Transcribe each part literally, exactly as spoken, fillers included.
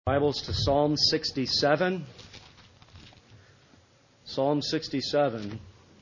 Bibles to Psalm sixty-seven. Psalm sixty-seven.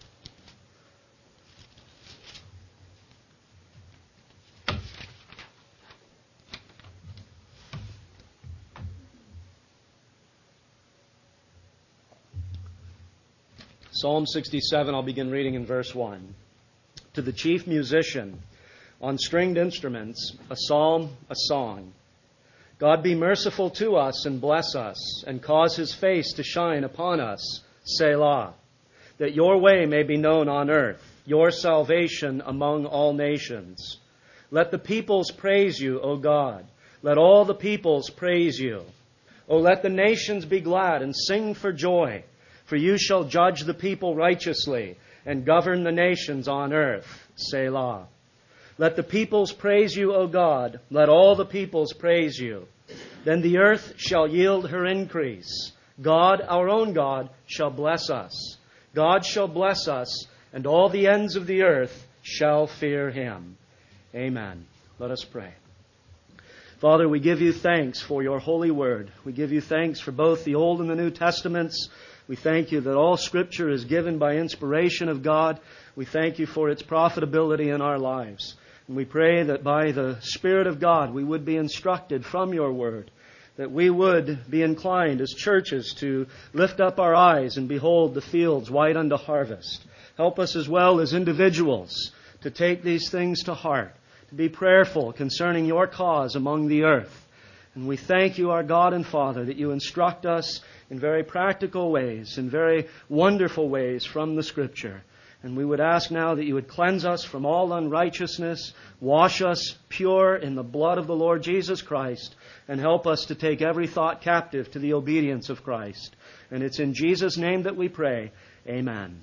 Psalm sixty-seven, I'll begin reading in verse one. To the chief musician, on stringed instruments, a psalm, a song. God be merciful to us and bless us, and cause His face to shine upon us, Selah, that your way may be known on earth, your salvation among all nations. Let the peoples praise you, O God. Let all the peoples praise you. O let the nations be glad and sing for joy, for you shall judge the people righteously and govern the nations on earth, Selah. Let the peoples praise you, O God. Let all the peoples praise you. Then the earth shall yield her increase. God, our own God, shall bless us. God shall bless us, and all the ends of the earth shall fear Him. Amen. Let us pray. Father, we give you thanks for your holy word. We give you thanks for both the Old and the New Testaments. We thank you that all Scripture is given by inspiration of God. We thank you for its profitability in our lives. And we pray that by the Spirit of God we would be instructed from your word, that we would be inclined as churches to lift up our eyes and behold the fields white unto harvest. Help us as well as individuals to take these things to heart, to be prayerful concerning your cause among the earth. And we thank you, our God and Father, that you instruct us in very practical ways, in very wonderful ways from the Scripture. And we would ask now that you would cleanse us from all unrighteousness, wash us pure in the blood of the Lord Jesus Christ, and help us to take every thought captive to the obedience of Christ. And it's in Jesus' name that we pray. Amen.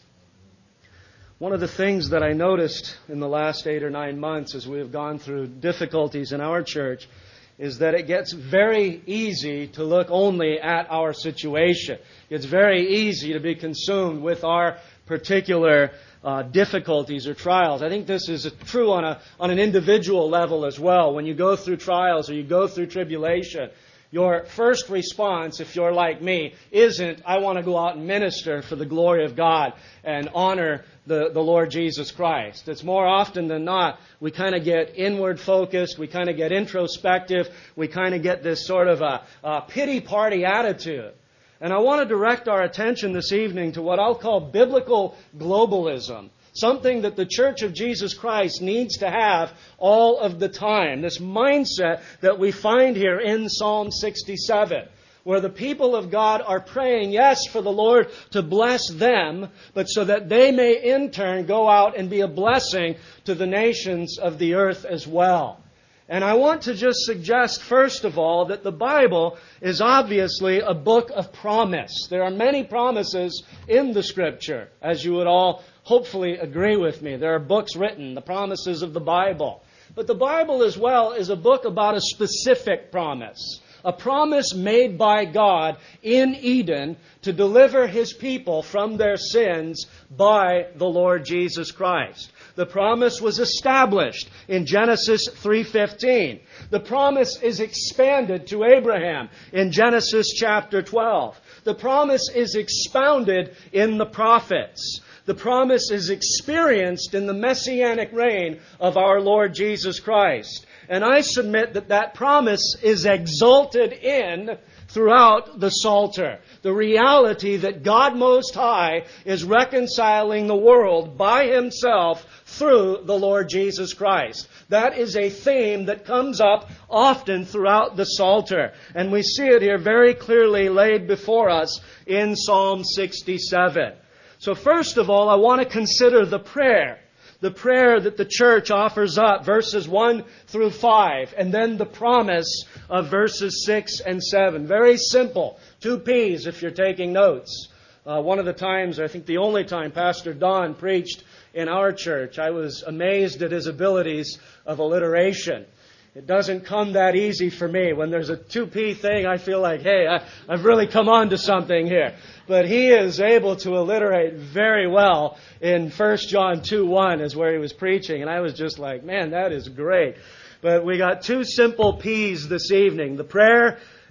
One of the things that I noticed in the last eight or nine months as we have gone through difficulties in our church is that it gets very easy to look only at our situation. It's very easy to be consumed with our particular uh, difficulties or trials. I think this is true on a on an individual level as well. When you go through trials or you go through tribulation, your first response, if you're like me, isn't, I want to go out and minister for the glory of God and honor the, the Lord Jesus Christ. It's more often than not, we kind of get inward focused, we kind of get introspective, we kind of get this sort of a, a pity party attitude. And I want to direct our attention this evening to what I'll call biblical globalism. Something that the Church of Jesus Christ needs to have all of the time. This mindset that we find here in Psalm sixty-seven, where the people of God are praying, yes, for the Lord to bless them, but so that they may in turn go out and be a blessing to the nations of the earth as well. And I want to just suggest, first of all, that the Bible is obviously a book of promise. There are many promises in the Scripture, as you would all hopefully agree with me. There are books written, the promises of the Bible. But the Bible as well is a book about a specific promise. A promise made by God in Eden to deliver His people from their sins by the Lord Jesus Christ. The promise was established in Genesis three fifteen. The promise is expanded to Abraham in Genesis chapter twelve. The promise is expounded in the prophets. The promise is experienced in the messianic reign of our Lord Jesus Christ. And I submit that that promise is exalted in throughout the Psalter. The reality that God Most High is reconciling the world by Himself through the Lord Jesus Christ. That is a theme that comes up often throughout the Psalter. And we see it here very clearly laid before us in Psalm sixty-seven. So first of all, I want to consider the prayer. The prayer that the church offers up, verses one through five, and then the promise of verses six and seven. Very simple. Two P's if you're taking notes. Uh, one of the times, I think the only time Pastor Don preached in our church, I was amazed at his abilities of alliteration. It doesn't come that easy for me. When there's a two P thing, I feel like, hey, I, I've really come on to something here. But he is able to alliterate very well in First John two one is where he was preaching. And I was just like, man, that is great. But we got two simple P's this evening, the prayer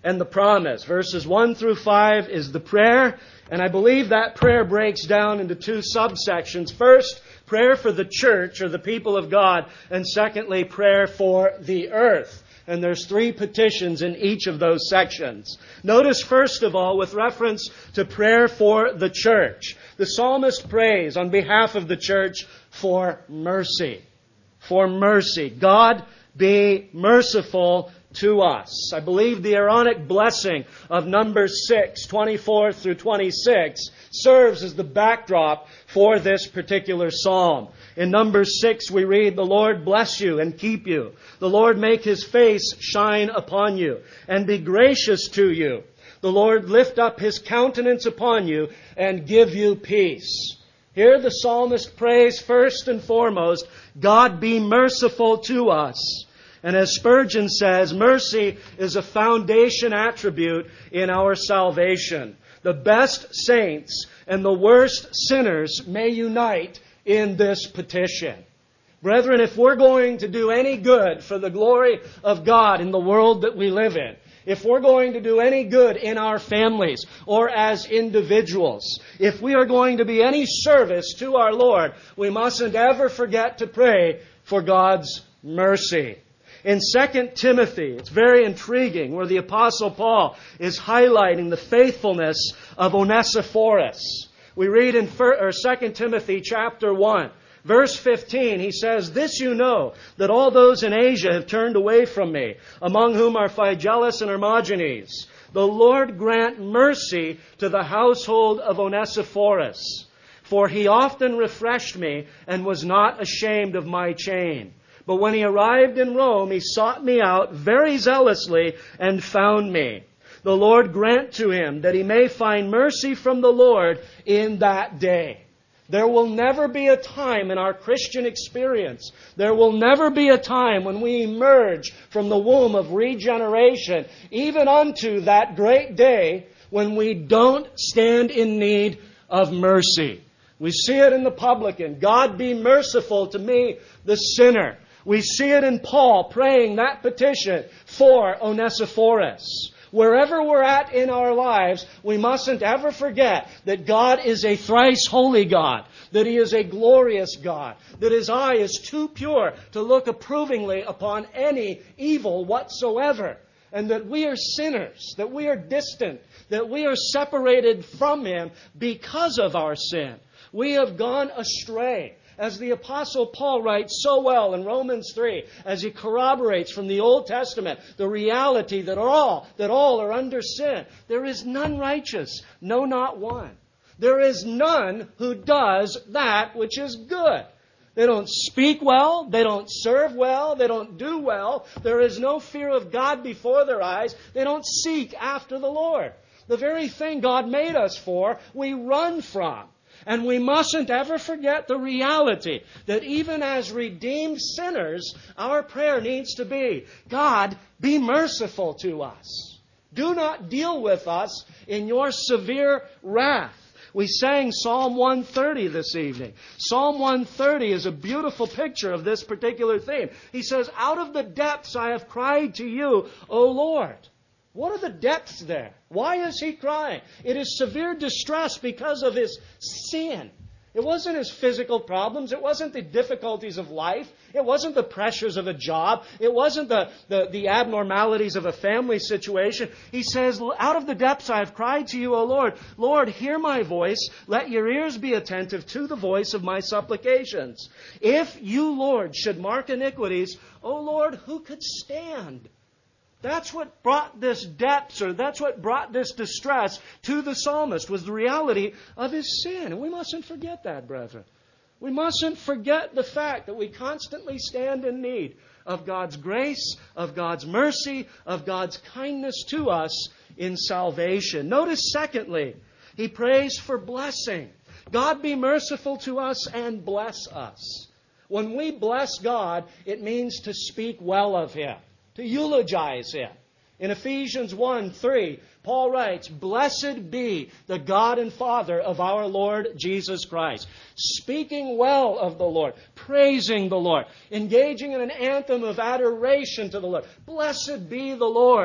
and the promise. Verses one through five is the prayer, and I believe that prayer breaks down into two subsections. First, prayer for the church or the people of God, and secondly, prayer for the earth. And there's three petitions in each of those sections. Notice, first of all, with reference to prayer for the church, the psalmist prays on behalf of the church for mercy. For mercy. God be merciful to us. I believe the Aaronic blessing of Numbers six, twenty-four through twenty-six serves as the backdrop for this particular psalm. In Numbers six we read, "The Lord bless you and keep you. The Lord make His face shine upon you and be gracious to you. The Lord lift up His countenance upon you and give you peace." Here the psalmist prays first and foremost, God be merciful to us. And as Spurgeon says, mercy is a foundation attribute in our salvation. The best saints and the worst sinners may unite in this petition. Brethren, if we're going to do any good for the glory of God in the world that we live in, if we're going to do any good in our families or as individuals, if we are going to be any service to our Lord, we mustn't ever forget to pray for God's mercy. In Second Timothy, it's very intriguing where the Apostle Paul is highlighting the faithfulness of Onesiphorus. We read in Second Timothy chapter one, verse fifteen, he says, "This you know, that all those in Asia have turned away from me, among whom are Phygelus and Hermogenes. The Lord grant mercy to the household of Onesiphorus, for he often refreshed me and was not ashamed of my chain. But when he arrived in Rome, he sought me out very zealously and found me. The Lord grant to him that he may find mercy from the Lord in that day." There will never be a time in our Christian experience, there will never be a time when we emerge from the womb of regeneration, even unto that great day, when we don't stand in need of mercy. We see it in the publican, God be merciful to me, the sinner. We see it in Paul praying that petition for Onesiphorus. Wherever we're at in our lives, we mustn't ever forget that God is a thrice holy God, that He is a glorious God, that His eye is too pure to look approvingly upon any evil whatsoever, and that we are sinners, that we are distant, that we are separated from Him because of our sin. We have gone astray. As the Apostle Paul writes so well in Romans three, as he corroborates from the Old Testament the reality that all, that all are under sin. There is none righteous, no, not one. There is none who does that which is good. They don't speak well, they don't serve well, they don't do well. There is no fear of God before their eyes. They don't seek after the Lord. The very thing God made us for, we run from. And we mustn't ever forget the reality that even as redeemed sinners, our prayer needs to be, God, be merciful to us. Do not deal with us in your severe wrath. We sang Psalm one thirty this evening. Psalm one thirty is a beautiful picture of this particular theme. He says, "Out of the depths I have cried to you, O Lord." What are the depths there? Why is he crying? It is severe distress because of his sin. It wasn't his physical problems. It wasn't the difficulties of life. It wasn't the pressures of a job. It wasn't the, the, the abnormalities of a family situation. He says, "Out of the depths I have cried to you, O Lord. Lord, hear my voice. Let your ears be attentive to the voice of my supplications. If you, Lord, should mark iniquities, O Lord, who could stand?" That's what brought this depths, or that's what brought this distress to the psalmist, was the reality of his sin. And we mustn't forget that, brethren. We mustn't forget the fact that we constantly stand in need of God's grace, of God's mercy, of God's kindness to us in salvation. Notice, secondly, he prays for blessing. God be merciful to us and bless us. When we bless God, it means to speak well of Him, to eulogize Him. In Ephesians one three, Paul writes, "Blessed be the God and Father of our Lord Jesus Christ." Speaking well of the Lord, praising the Lord, engaging in an anthem of adoration to the Lord. Blessed be the Lord.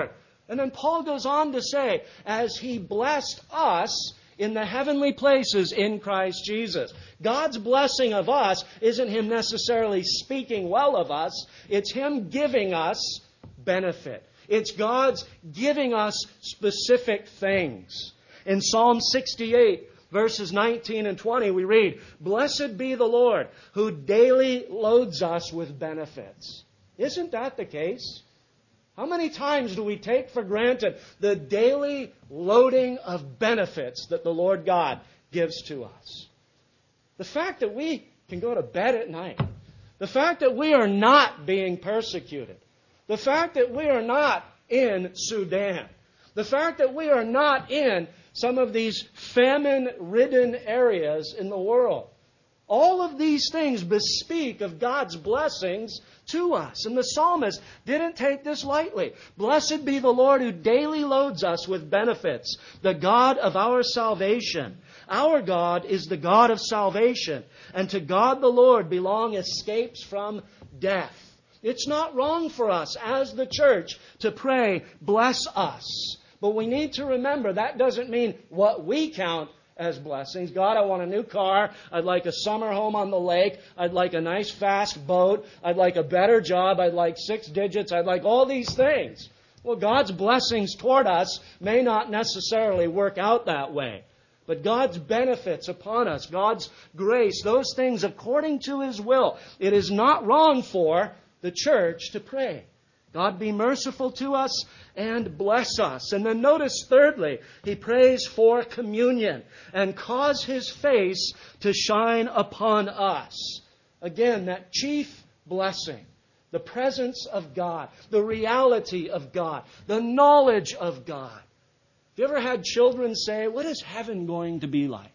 And then Paul goes on to say, as He blessed us in the heavenly places in Christ Jesus. God's blessing of us isn't Him necessarily speaking well of us. It's Him giving us benefit. It's God's giving us specific things. In Psalm sixty-eight, verses nineteen and twenty, we read, "Blessed be the Lord, who daily loads us with benefits." Isn't that the case? How many times do we take for granted the daily loading of benefits that the Lord God gives to us? The fact that we can go to bed at night, the fact that we are not being persecuted, the fact that we are not in Sudan, the fact that we are not in some of these famine-ridden areas in the world. All of these things bespeak of God's blessings to us. And the psalmist didn't take this lightly. Blessed be the Lord who daily loads us with benefits, the God of our salvation. Our God is the God of salvation, and to God the Lord belong escapes from death. It's not wrong for us as the church to pray, bless us. But we need to remember that doesn't mean what we count as blessings. God, I want a new car. I'd like a summer home on the lake. I'd like a nice fast boat. I'd like a better job. I'd like six digits. I'd like all these things. Well, God's blessings toward us may not necessarily work out that way. But God's benefits upon us, God's grace, those things according to His will, it is not wrong for the church to pray. God be merciful to us and bless us. And then notice thirdly, he prays for communion and cause His face to shine upon us. Again, that chief blessing, the presence of God, the reality of God, the knowledge of God. Have you ever had children say, what is heaven going to be like?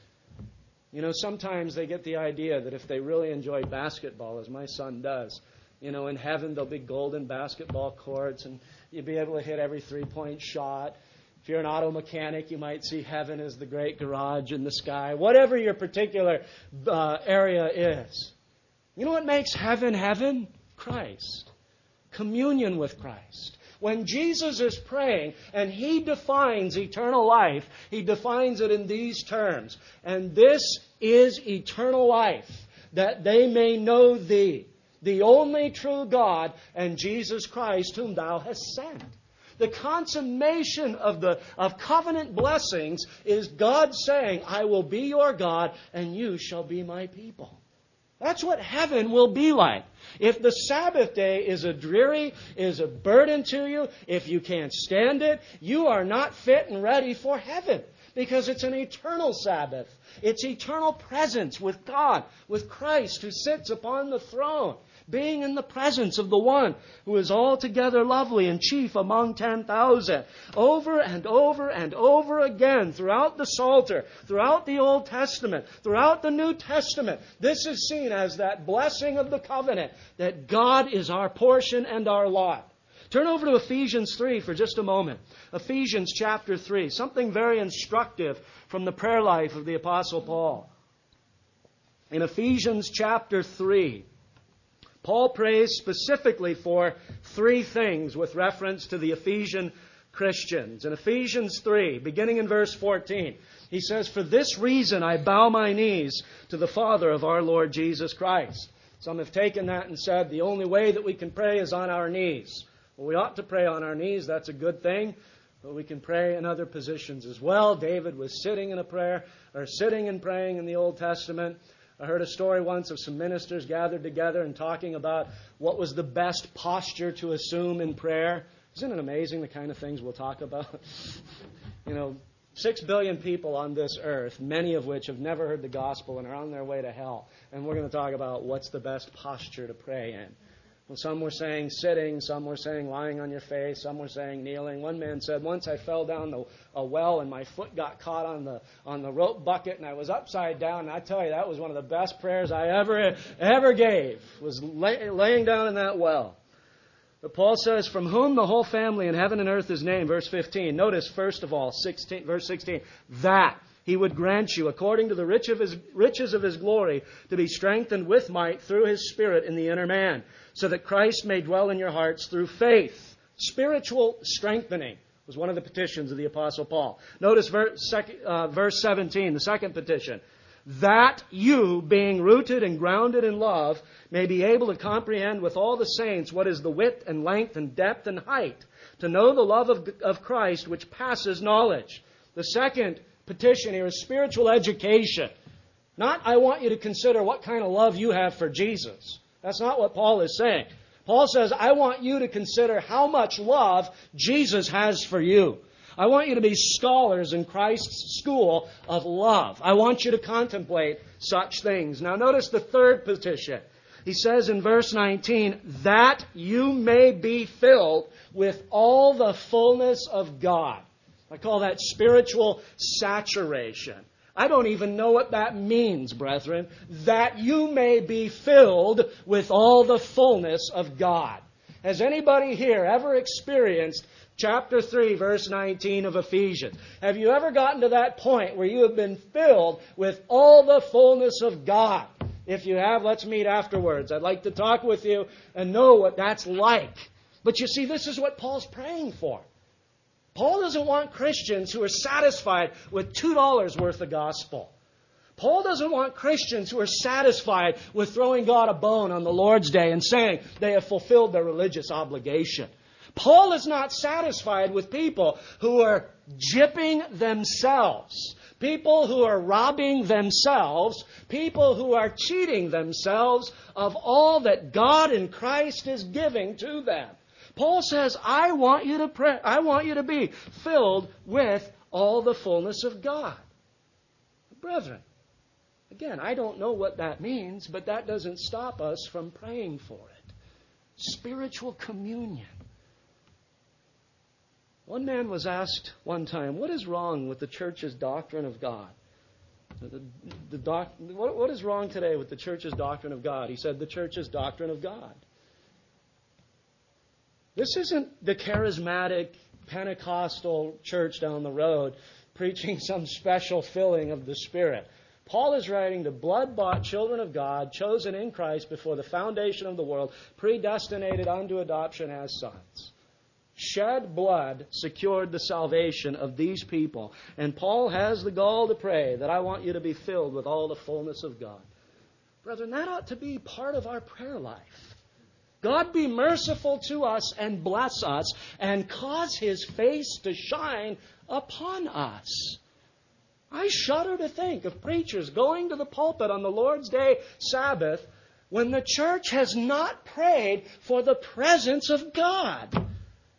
You know, sometimes they get the idea that if they really enjoy basketball, as my son does, you know, in heaven there'll be golden basketball courts and you'll be able to hit every three-point shot. If you're an auto mechanic, you might see heaven as the great garage in the sky. Whatever your particular uh, area is. You know what makes heaven heaven? Christ. Communion with Christ. When Jesus is praying and He defines eternal life, He defines it in these terms. And this is eternal life, that they may know Thee, the only true God, and Jesus Christ, whom Thou hast sent. The consummation of the of covenant blessings is God saying, I will be your God, and you shall be my people. That's what heaven will be like. If the Sabbath day is a dreary, is a burden to you, if you can't stand it, you are not fit and ready for heaven. Because it's an eternal Sabbath. It's eternal presence with God, with Christ who sits upon the throne, being in the presence of the one who is altogether lovely and chief among ten thousand. Over and over and over again throughout the Psalter, throughout the Old Testament, throughout the New Testament, this is seen as that blessing of the covenant, that God is our portion and our lot. Turn over to Ephesians three for just a moment. Ephesians chapter three, something very instructive from the prayer life of the Apostle Paul. In Ephesians chapter three, Paul prays specifically for three things with reference to the Ephesian Christians. In Ephesians three, beginning in verse fourteen, he says, For this reason I bow my knees to the Father of our Lord Jesus Christ. Some have taken that and said the only way that we can pray is on our knees. Well, we ought to pray on our knees. That's a good thing. But we can pray in other positions as well. David was sitting in a prayer, or sitting and praying in the Old Testament. I heard a story once of some ministers gathered together and talking about what was the best posture to assume in prayer. Isn't it amazing the kind of things we'll talk about? You know, six billion people on this earth, many of which have never heard the gospel and are on their way to hell. And we're going to talk about what's the best posture to pray in. Well, some were saying sitting, some were saying lying on your face, some were saying kneeling. One man said, once I fell down the, a well and my foot got caught on the on the rope bucket and I was upside down. And I tell you, that was one of the best prayers I ever ever gave, was lay, laying down in that well. But Paul says, from whom the whole family in heaven and earth is named, verse fifteen. Notice, first of all, sixteen, verse sixteen, that He would grant you, according to the rich of his, riches of His glory, to be strengthened with might through His Spirit in the inner man, so that Christ may dwell in your hearts through faith. Spiritual strengthening was one of the petitions of the Apostle Paul. Notice verse, uh, verse seventeen, the second petition. That you, being rooted and grounded in love, may be able to comprehend with all the saints what is the width and length and depth and height, to know the love of, of Christ which passes knowledge. The second petition here is spiritual education. Not, I want you to consider what kind of love you have for Jesus. That's not what Paul is saying. Paul says, I want you to consider how much love Jesus has for you. I want you to be scholars in Christ's school of love. I want you to contemplate such things. Now notice the third petition. He says in verse nineteen, that you may be filled with all the fullness of God. I call that spiritual saturation. I don't even know what that means, brethren. That you may be filled with all the fullness of God. Has anybody here ever experienced chapter three, verse nineteen of Ephesians? Have you ever gotten to that point where you have been filled with all the fullness of God? If you have, let's meet afterwards. I'd like to talk with you and know what that's like. But you see, this is what Paul's praying for. Paul doesn't want Christians who are satisfied with two dollars worth of gospel. Paul doesn't want Christians who are satisfied with throwing God a bone on the Lord's Day and saying they have fulfilled their religious obligation. Paul is not satisfied with people who are gypping themselves, people who are robbing themselves, people who are cheating themselves of all that God in Christ is giving to them. Paul says, I want you to pray, I want you to be filled with all the fullness of God. Brethren, again, I don't know what that means, but that doesn't stop us from praying for it. Spiritual communion. One man was asked one time, what is wrong with the church's doctrine of God? The, the doc, what, what is wrong today with the church's doctrine of God? He said, the church's doctrine of God. This isn't the charismatic Pentecostal church down the road preaching some special filling of the Spirit. Paul is writing to blood-bought children of God, chosen in Christ before the foundation of the world, predestinated unto adoption as sons. Shed blood secured the salvation of these people. And Paul has the gall to pray that I want you to be filled with all the fullness of God. Brethren, that ought to be part of our prayer life. God be merciful to us and bless us and cause His face to shine upon us. I shudder to think of preachers going to the pulpit on the Lord's Day Sabbath when the church has not prayed for the presence of God.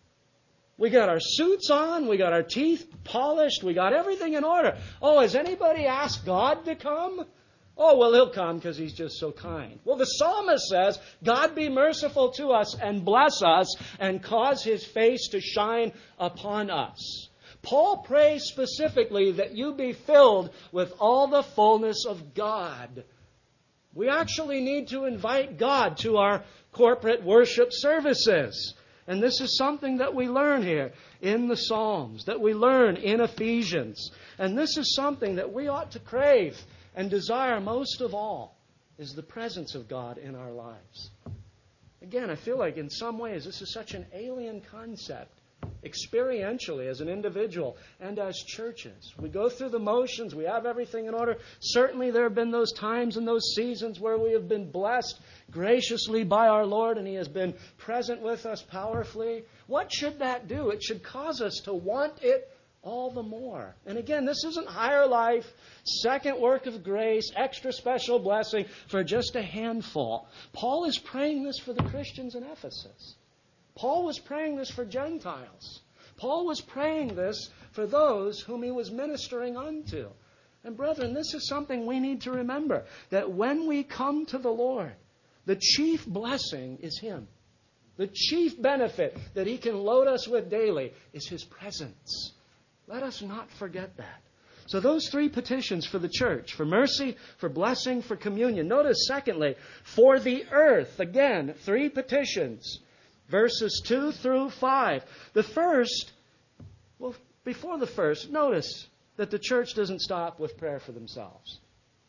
We got our suits on, we got our teeth polished, we got everything in order. Oh, has anybody asked God to come? Oh, well, He'll come because He's just so kind. Well, the psalmist says, God be merciful to us and bless us and cause His face to shine upon us. Paul prays specifically that you be filled with all the fullness of God. We actually need to invite God to our corporate worship services. And this is something that we learn here in the Psalms, that we learn in Ephesians. And this is something that we ought to crave and desire most of all, is the presence of God in our lives. Again, I feel like in some ways this is such an alien concept, experientially as an individual and as churches. We go through the motions, we have everything in order. Certainly there have been those times and those seasons where we have been blessed graciously by our Lord and He has been present with us powerfully. What should that do? It should cause us to want it all the more. And again, this isn't higher life, second work of grace, extra special blessing for just a handful. Paul is praying this for the Christians in Ephesus. Paul was praying this for Gentiles. Paul was praying this for those whom he was ministering unto. And brethren, this is something we need to remember, that when we come to the Lord, the chief blessing is Him. The chief benefit that He can load us with daily is His presence. Let us not forget that. So those three petitions for the church, for mercy, for blessing, for communion. Notice, secondly, for the earth. Again, three petitions. Verses two through five. The first, well, before the first, notice that the church doesn't stop with prayer for themselves.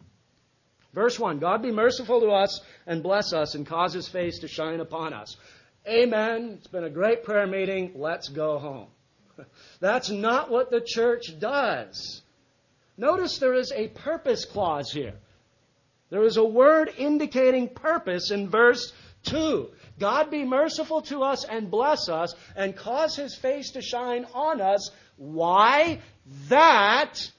Verse one, God be merciful to us and bless us and cause His face to shine upon us. Amen. It's been a great prayer meeting. Let's go home. That's not what the church does. Notice there is a purpose clause here. There is a word indicating purpose in verse two. God be merciful to us and bless us and cause His face to shine on us. Why? That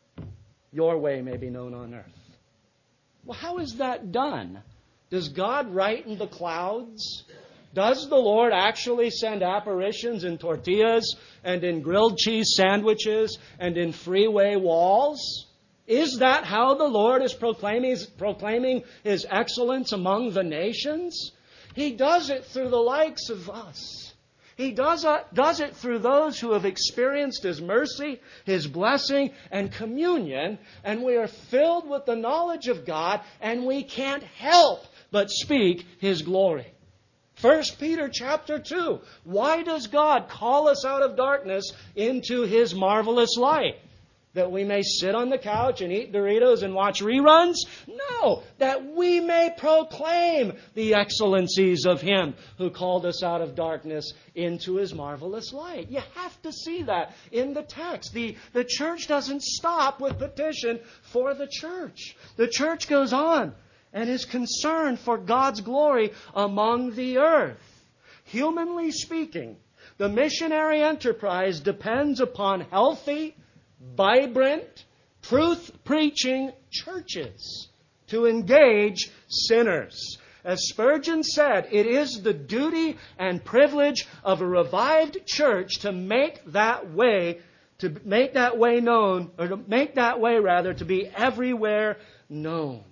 your way may be known on earth. Well, how is that done? Does God write in the clouds? Does the Lord actually send apparitions in tortillas and in grilled cheese sandwiches and in freeway walls? Is that how the Lord is proclaiming, proclaiming His excellence among the nations? He does it through the likes of us. He does, uh, does it through those who have experienced His mercy, His blessing, and communion, and we are filled with the knowledge of God, and we can't help but speak His glory. First Peter chapter two. Why does God call us out of darkness into His marvelous light? That we may sit on the couch and eat Doritos and watch reruns? No, that we may proclaim the excellencies of Him who called us out of darkness into His marvelous light. You have to see that in the text. The, the church doesn't stop with petition for the church. The church goes on and is concerned for God's glory among the earth. Humanly speaking, the missionary enterprise depends upon healthy, vibrant, truth-preaching churches to engage sinners. As Spurgeon said, it is the duty and privilege of a revived church to make that way, to make that way known, or to make that way rather, to be everywhere known.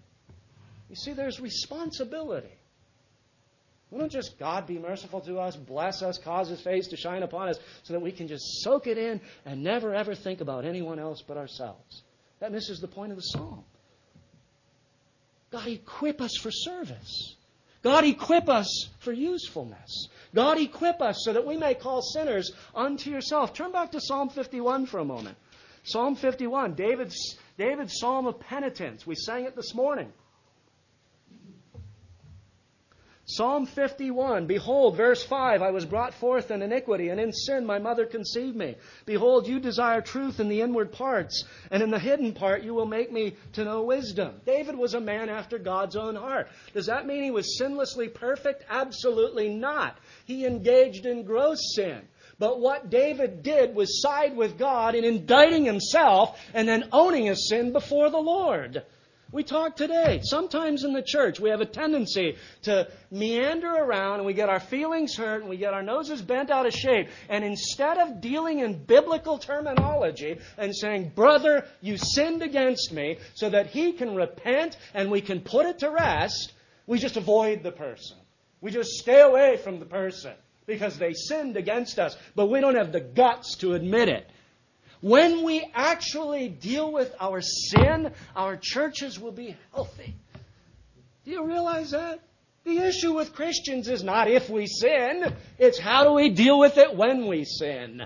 You see, there's responsibility. We don't just, God be merciful to us, bless us, cause His face to shine upon us, so that we can just soak it in and never ever think about anyone else but ourselves. That misses the point of the psalm. God, equip us for service. God, equip us for usefulness. God, equip us so that we may call sinners unto yourself. Turn back to Psalm fifty-one for a moment. Psalm fifty-one, David's, David's psalm of penitence. We sang it this morning. Psalm fifty-one, behold, verse five, I was brought forth in iniquity, and in sin my mother conceived me. Behold, you desire truth in the inward parts, and in the hidden part you will make me to know wisdom. David was a man after God's own heart. Does that mean he was sinlessly perfect? Absolutely not. He engaged in gross sin. But what David did was side with God in indicting himself and then owning his sin before the Lord. We talk today. Sometimes in the church we have a tendency to meander around and we get our feelings hurt and we get our noses bent out of shape. And instead of dealing in biblical terminology and saying, brother, you sinned against me, so that he can repent and we can put it to rest, we just avoid the person. We just stay away from the person because they sinned against us, but we don't have the guts to admit it. When we actually deal with our sin, our churches will be healthy. Do you realize that? The issue with Christians is not if we sin, it's how do we deal with it when we sin.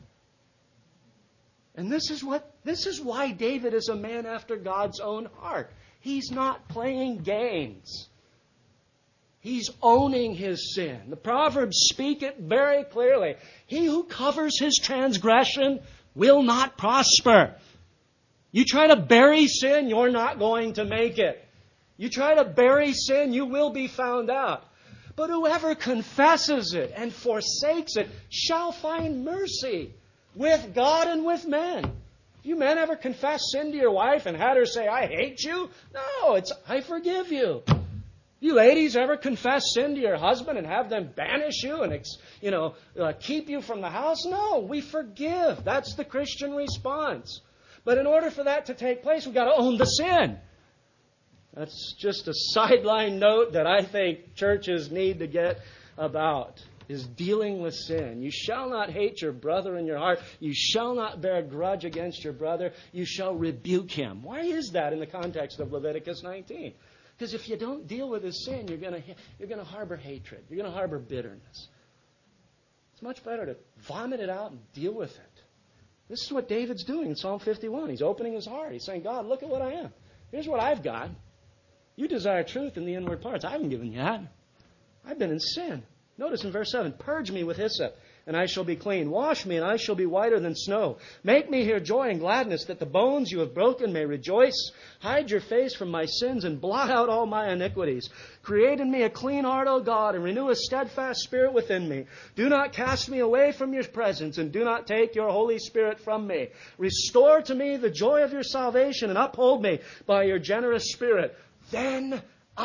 And this is what this is why David is a man after God's own heart. He's not playing games. He's owning his sin. The Proverbs speak it very clearly. He who covers his transgression will not prosper. You try to bury sin, you're not going to make it. You try to bury sin, you will be found out. But whoever confesses it and forsakes it shall find mercy with God and with men. You men ever confess sin to your wife and had her say, I hate you? No, it's I forgive you. You ladies ever confess sin to your husband and have them banish you and, you know, uh, keep you from the house? No, we forgive. That's the Christian response. But in order for that to take place, we've got to own the sin. That's just a sideline note that I think churches need to get about, is dealing with sin. You shall not hate your brother in your heart. You shall not bear a grudge against your brother. You shall rebuke him. Why is that in the context of Leviticus nineteen? Because if you don't deal with his sin, you're going to you're going to harbor hatred. You're going to harbor bitterness. It's much better to vomit it out and deal with it. This is what David's doing in Psalm fifty-one. He's opening his heart. He's saying, God, look at what I am. Here's what I've got. You desire truth in the inward parts. I haven't given you that. I've been in sin. Notice in verse seven, purge me with hyssop, and I shall be clean. Wash me, and I shall be whiter than snow. Make me hear joy and gladness, that the bones you have broken may rejoice. Hide your face from my sins, and blot out all my iniquities. Create in me a clean heart, O God, and renew a steadfast spirit within me. Do not cast me away from your presence, and do not take your Holy Spirit from me. Restore to me the joy of your salvation, and uphold me by your generous spirit. Then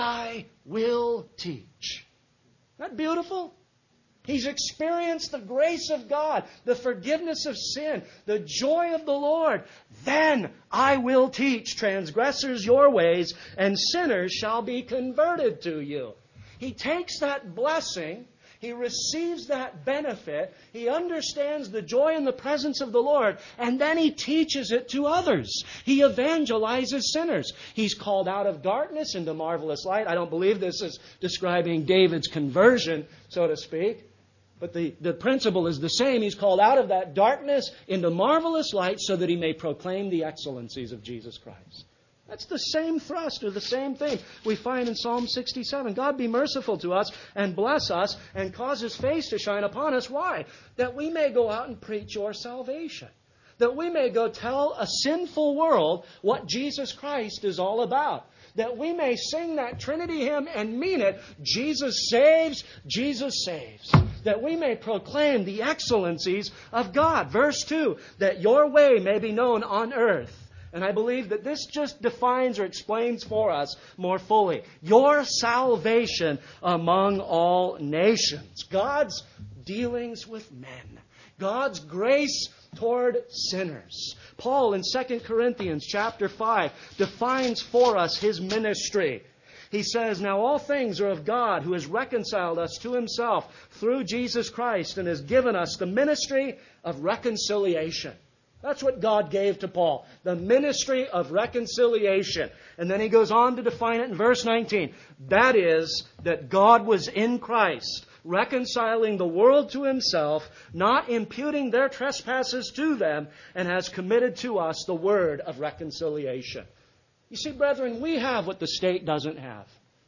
I will teach. Isn't that beautiful? He's experienced the grace of God, the forgiveness of sin, the joy of the Lord. Then I will teach transgressors your ways, and sinners shall be converted to you. He takes that blessing, he receives that benefit, he understands the joy in the presence of the Lord, and then he teaches it to others. He evangelizes sinners. He's called out of darkness into marvelous light. I don't believe this is describing David's conversion, so to speak. But the, the principle is the same. He's called out of that darkness into marvelous light so that he may proclaim the excellencies of Jesus Christ. That's the same thrust or the same thing we find in Psalm sixty-seven. God be merciful to us and bless us and cause His face to shine upon us. Why? That we may go out and preach your salvation. That we may go tell a sinful world what Jesus Christ is all about. That we may sing that Trinity hymn and mean it. Jesus saves, Jesus saves. That we may proclaim the excellencies of God. Verse two, that your way may be known on earth. And I believe that this just defines or explains for us more fully your salvation among all nations. God's dealings with men. God's grace toward sinners. Paul in Second Corinthians chapter five defines for us his ministry. He says, now all things are of God, who has reconciled us to Himself through Jesus Christ and has given us the ministry of reconciliation. That's what God gave to Paul, the ministry of reconciliation. And then he goes on to define it in verse nineteen. That is, that God was in Christ, reconciling the world to Himself, not imputing their trespasses to them, and has committed to us the word of reconciliation. You see, brethren, we have what the state doesn't have.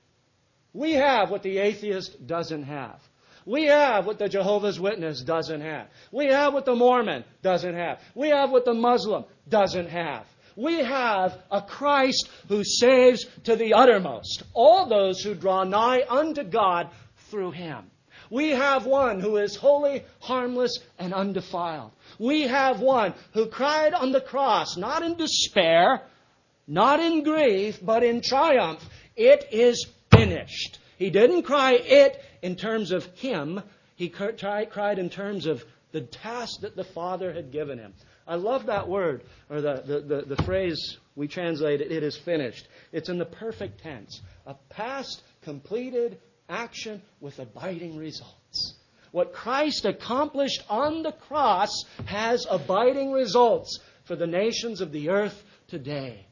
We have what the atheist doesn't have. We have what the Jehovah's Witness doesn't have. We have what the Mormon doesn't have. We have what the Muslim doesn't have. We have a Christ who saves to the uttermost all those who draw nigh unto God through Him. We have one who is holy, harmless, and undefiled. We have one who cried on the cross, not in despair, not in grief, but in triumph. It is finished. He didn't cry it in terms of Him. He cried in terms of the task that the Father had given Him. I love that word, or the, the, the, the phrase we translate it, it is finished. It's in the perfect tense. A past, completed action with abiding results. What Christ accomplished on the cross has abiding results for the nations of the earth today.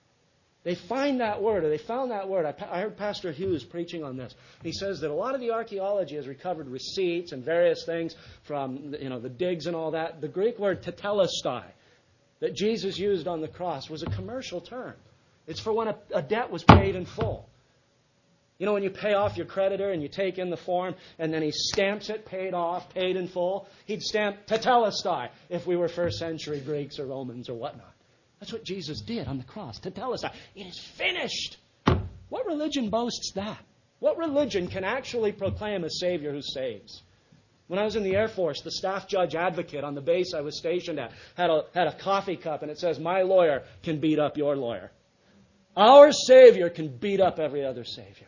They find that word, or they found that word. I, I heard Pastor Hughes preaching on this. He says that a lot of the archaeology has recovered receipts and various things from, you know, the digs and all that. The Greek word tetelestai that Jesus used on the cross was a commercial term. It's for when a, a debt was paid in full. You know, when you pay off your creditor and you take in the form and then he stamps it, paid off, paid in full, he'd stamp tetelestai if we were first century Greeks or Romans or whatnot. That's what Jesus did on the cross, tetelestai. It is finished. What religion boasts that? What religion can actually proclaim a Savior who saves? When I was in the Air Force, the staff judge advocate on the base I was stationed at had a, had a coffee cup, and it says, my lawyer can beat up your lawyer. Our Savior can beat up every other Savior.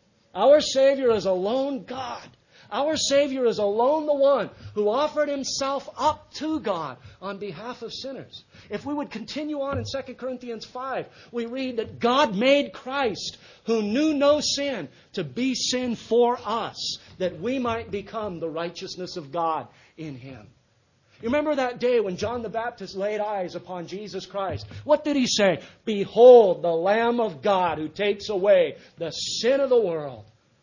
Our Savior is alone God. Our Savior is alone the one who offered Himself up to God on behalf of sinners. If we would continue on in Second Corinthians five, we read that God made Christ, who knew no sin, to be sin for us, that we might become the righteousness of God in Him. You remember that day when John the Baptist laid eyes upon Jesus Christ? What did he say? Behold, the Lamb of God who takes away the sin of the world.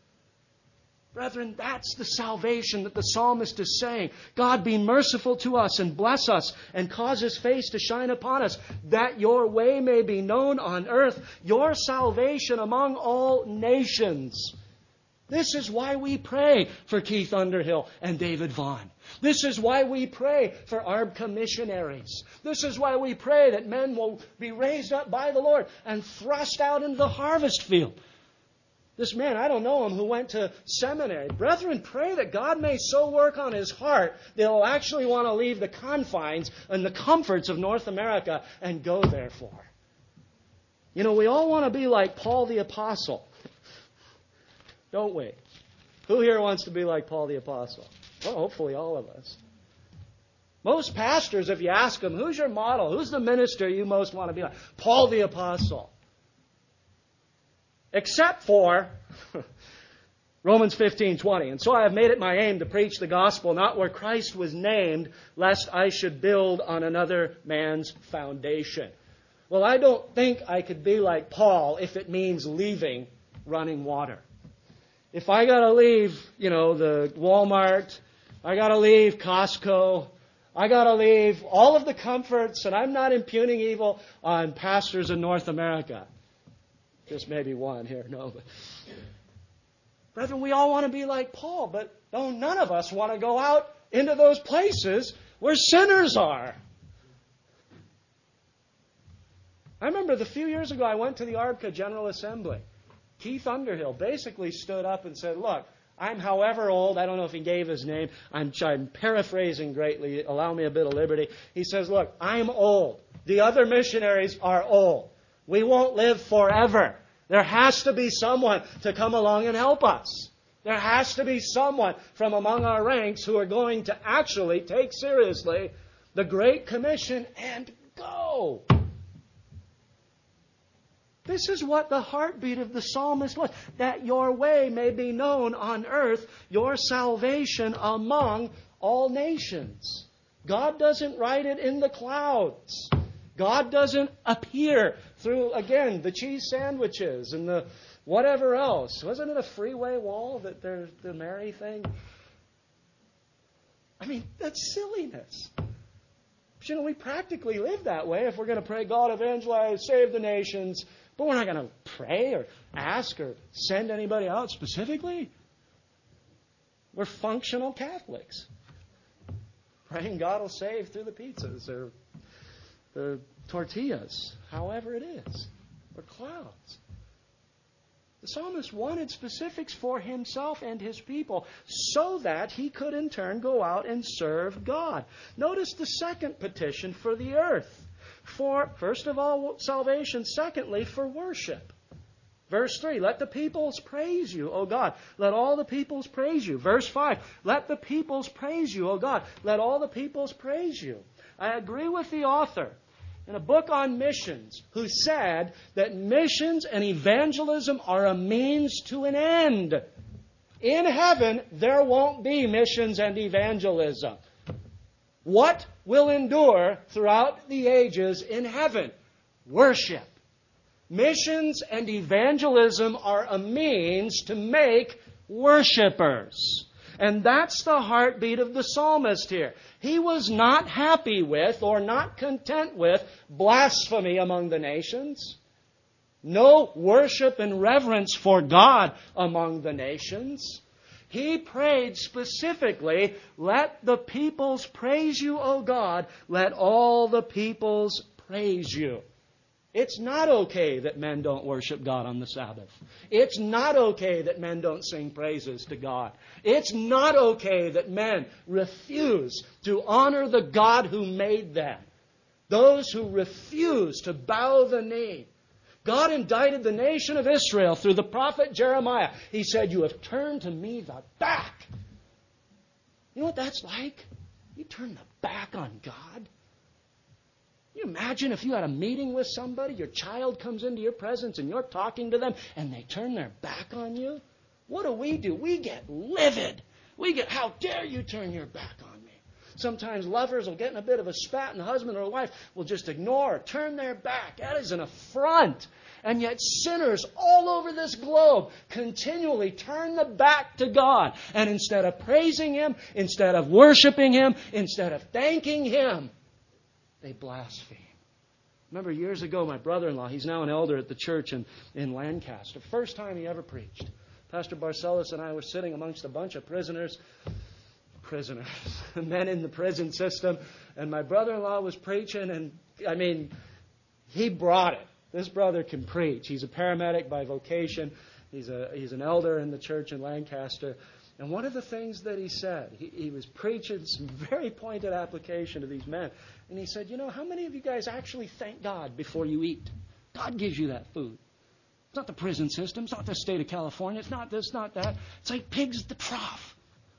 Brethren, that's the salvation that the psalmist is saying. God be merciful to us and bless us and cause His face to shine upon us, that your way may be known on earth, your salvation among all nations. This is why we pray for Keith Underhill and David Vaughn. This is why we pray for Arbca missionaries. This is why we pray that men will be raised up by the Lord and thrust out into the harvest field. This man, I don't know him, who went to seminary. Brethren, pray that God may so work on his heart that he'll actually want to leave the confines and the comforts of North America and go therefore. You know, we all want to be like Paul the Apostle. Don't we? Who here wants to be like Paul the Apostle? Well, hopefully all of us. Most pastors, if you ask them, who's your model? Who's the minister you most want to be like? Paul the Apostle. Except for Romans fifteen twenty. And so I have made it my aim to preach the gospel, not where Christ was named, lest I should build on another man's foundation. Well, I don't think I could be like Paul if it means leaving running water. If I got to leave, you know, the Walmart, I got to leave Costco, I got to leave all of the comforts, and I'm not impugning evil on pastors in North America. Just maybe one here, no. But brethren, we all want to be like Paul, but no, none of us want to go out into those places where sinners are. I remember the few years ago I went to the Arbca General Assembly. Keith Underhill basically stood up and said, look, I'm however old, I don't know if he gave his name, I'm, I'm paraphrasing greatly, allow me a bit of liberty. He says, look, I'm old. The other missionaries are old. We won't live forever. There has to be someone to come along and help us. There has to be someone from among our ranks who are going to actually take seriously the Great Commission and go. This is what the heartbeat of the psalmist was. That your way may be known on earth, your salvation among all nations. God doesn't write it in the clouds. God doesn't appear through, again, the cheese sandwiches and the whatever else. Wasn't it a freeway wall, that there's the Mary thing? I mean, that's silliness. But, you know, we practically live that way if we're going to pray, God evangelize, save the nations. But we're not going to pray or ask or send anybody out specifically. We're functional Catholics. Praying God will save through the pizzas or the tortillas, however it is, or clouds. The psalmist wanted specifics for himself and his people so that he could in turn go out and serve God. Notice the second petition for the earth. For, first of all, salvation. Secondly, for worship. Verse three, let the peoples praise you, O God. Let all the peoples praise you. Verse five, let the peoples praise you, O God. Let all the peoples praise you. I agree with the author in a book on missions who said that missions and evangelism are a means to an end. In heaven, there won't be missions and evangelism. What will endure throughout the ages in heaven? Worship. Missions and evangelism are a means to make worshipers. And that's the heartbeat of the psalmist here. He was not happy with or not content with blasphemy among the nations. No worship and reverence for God among the nations. He prayed specifically, let the peoples praise you, O God. Let all the peoples praise you. It's not okay that men don't worship God on the Sabbath. It's not okay that men don't sing praises to God. It's not okay that men refuse to honor the God who made them. Those who refuse to bow the knee. God indicted the nation of Israel through the prophet Jeremiah. He said, you have turned to me the back. You know what that's like? You turn the back on God. Can you imagine if you had a meeting with somebody, your child comes into your presence and you're talking to them and they turn their back on you? What do we do? We get livid. We get, how dare you turn your back on me? Sometimes lovers will get in a bit of a spat and the husband or wife will just ignore or turn their back. That is an affront. And yet sinners all over this globe continually turn the back to God. And instead of praising Him, instead of worshiping Him, instead of thanking Him, they blaspheme. Remember years ago, my brother-in-law, he's now an elder at the church in, in Lancaster. First time he ever preached. Pastor Barcelos and I were sitting amongst a bunch of prisoners, prisoners, men in the prison system, and my brother-in-law was preaching, and, I mean, he brought it. This brother can preach. He's a paramedic by vocation. He's a he's an elder in the church in Lancaster. And one of the things that he said, he, he was preaching some very pointed application to these men. And he said, you know, how many of you guys actually thank God before you eat? God gives you that food. It's not the prison system. It's not the state of California. It's not this, not that. It's like pigs at the trough.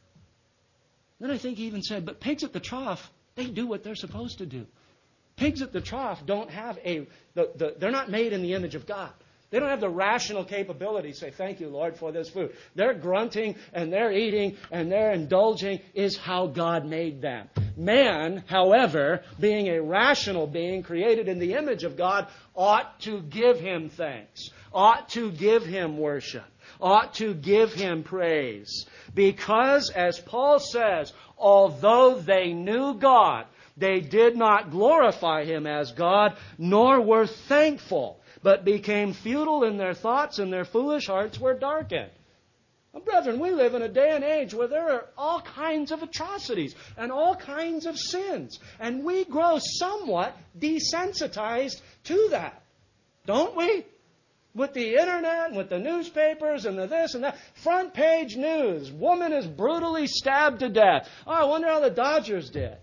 Then I think he even said, but pigs at the trough, they do what they're supposed to do. Pigs at the trough don't have a, the, the, they're not made in the image of God. They don't have the rational capability to say, thank you, Lord, for this food. They're grunting and they're eating and they're indulging is how God made them. Man, however, being a rational being created in the image of God, ought to give Him thanks, ought to give Him worship, ought to give Him praise. Because, as Paul says, although they knew God, they did not glorify Him as God, nor were thankful, but became futile in their thoughts, and their foolish hearts were darkened. Well, brethren, we live in a day and age where there are all kinds of atrocities and all kinds of sins. And we grow somewhat desensitized to that. Don't we? With the internet and with the newspapers and the this and that. Front page news. Woman is brutally stabbed to death. Oh, I wonder how the Dodgers did.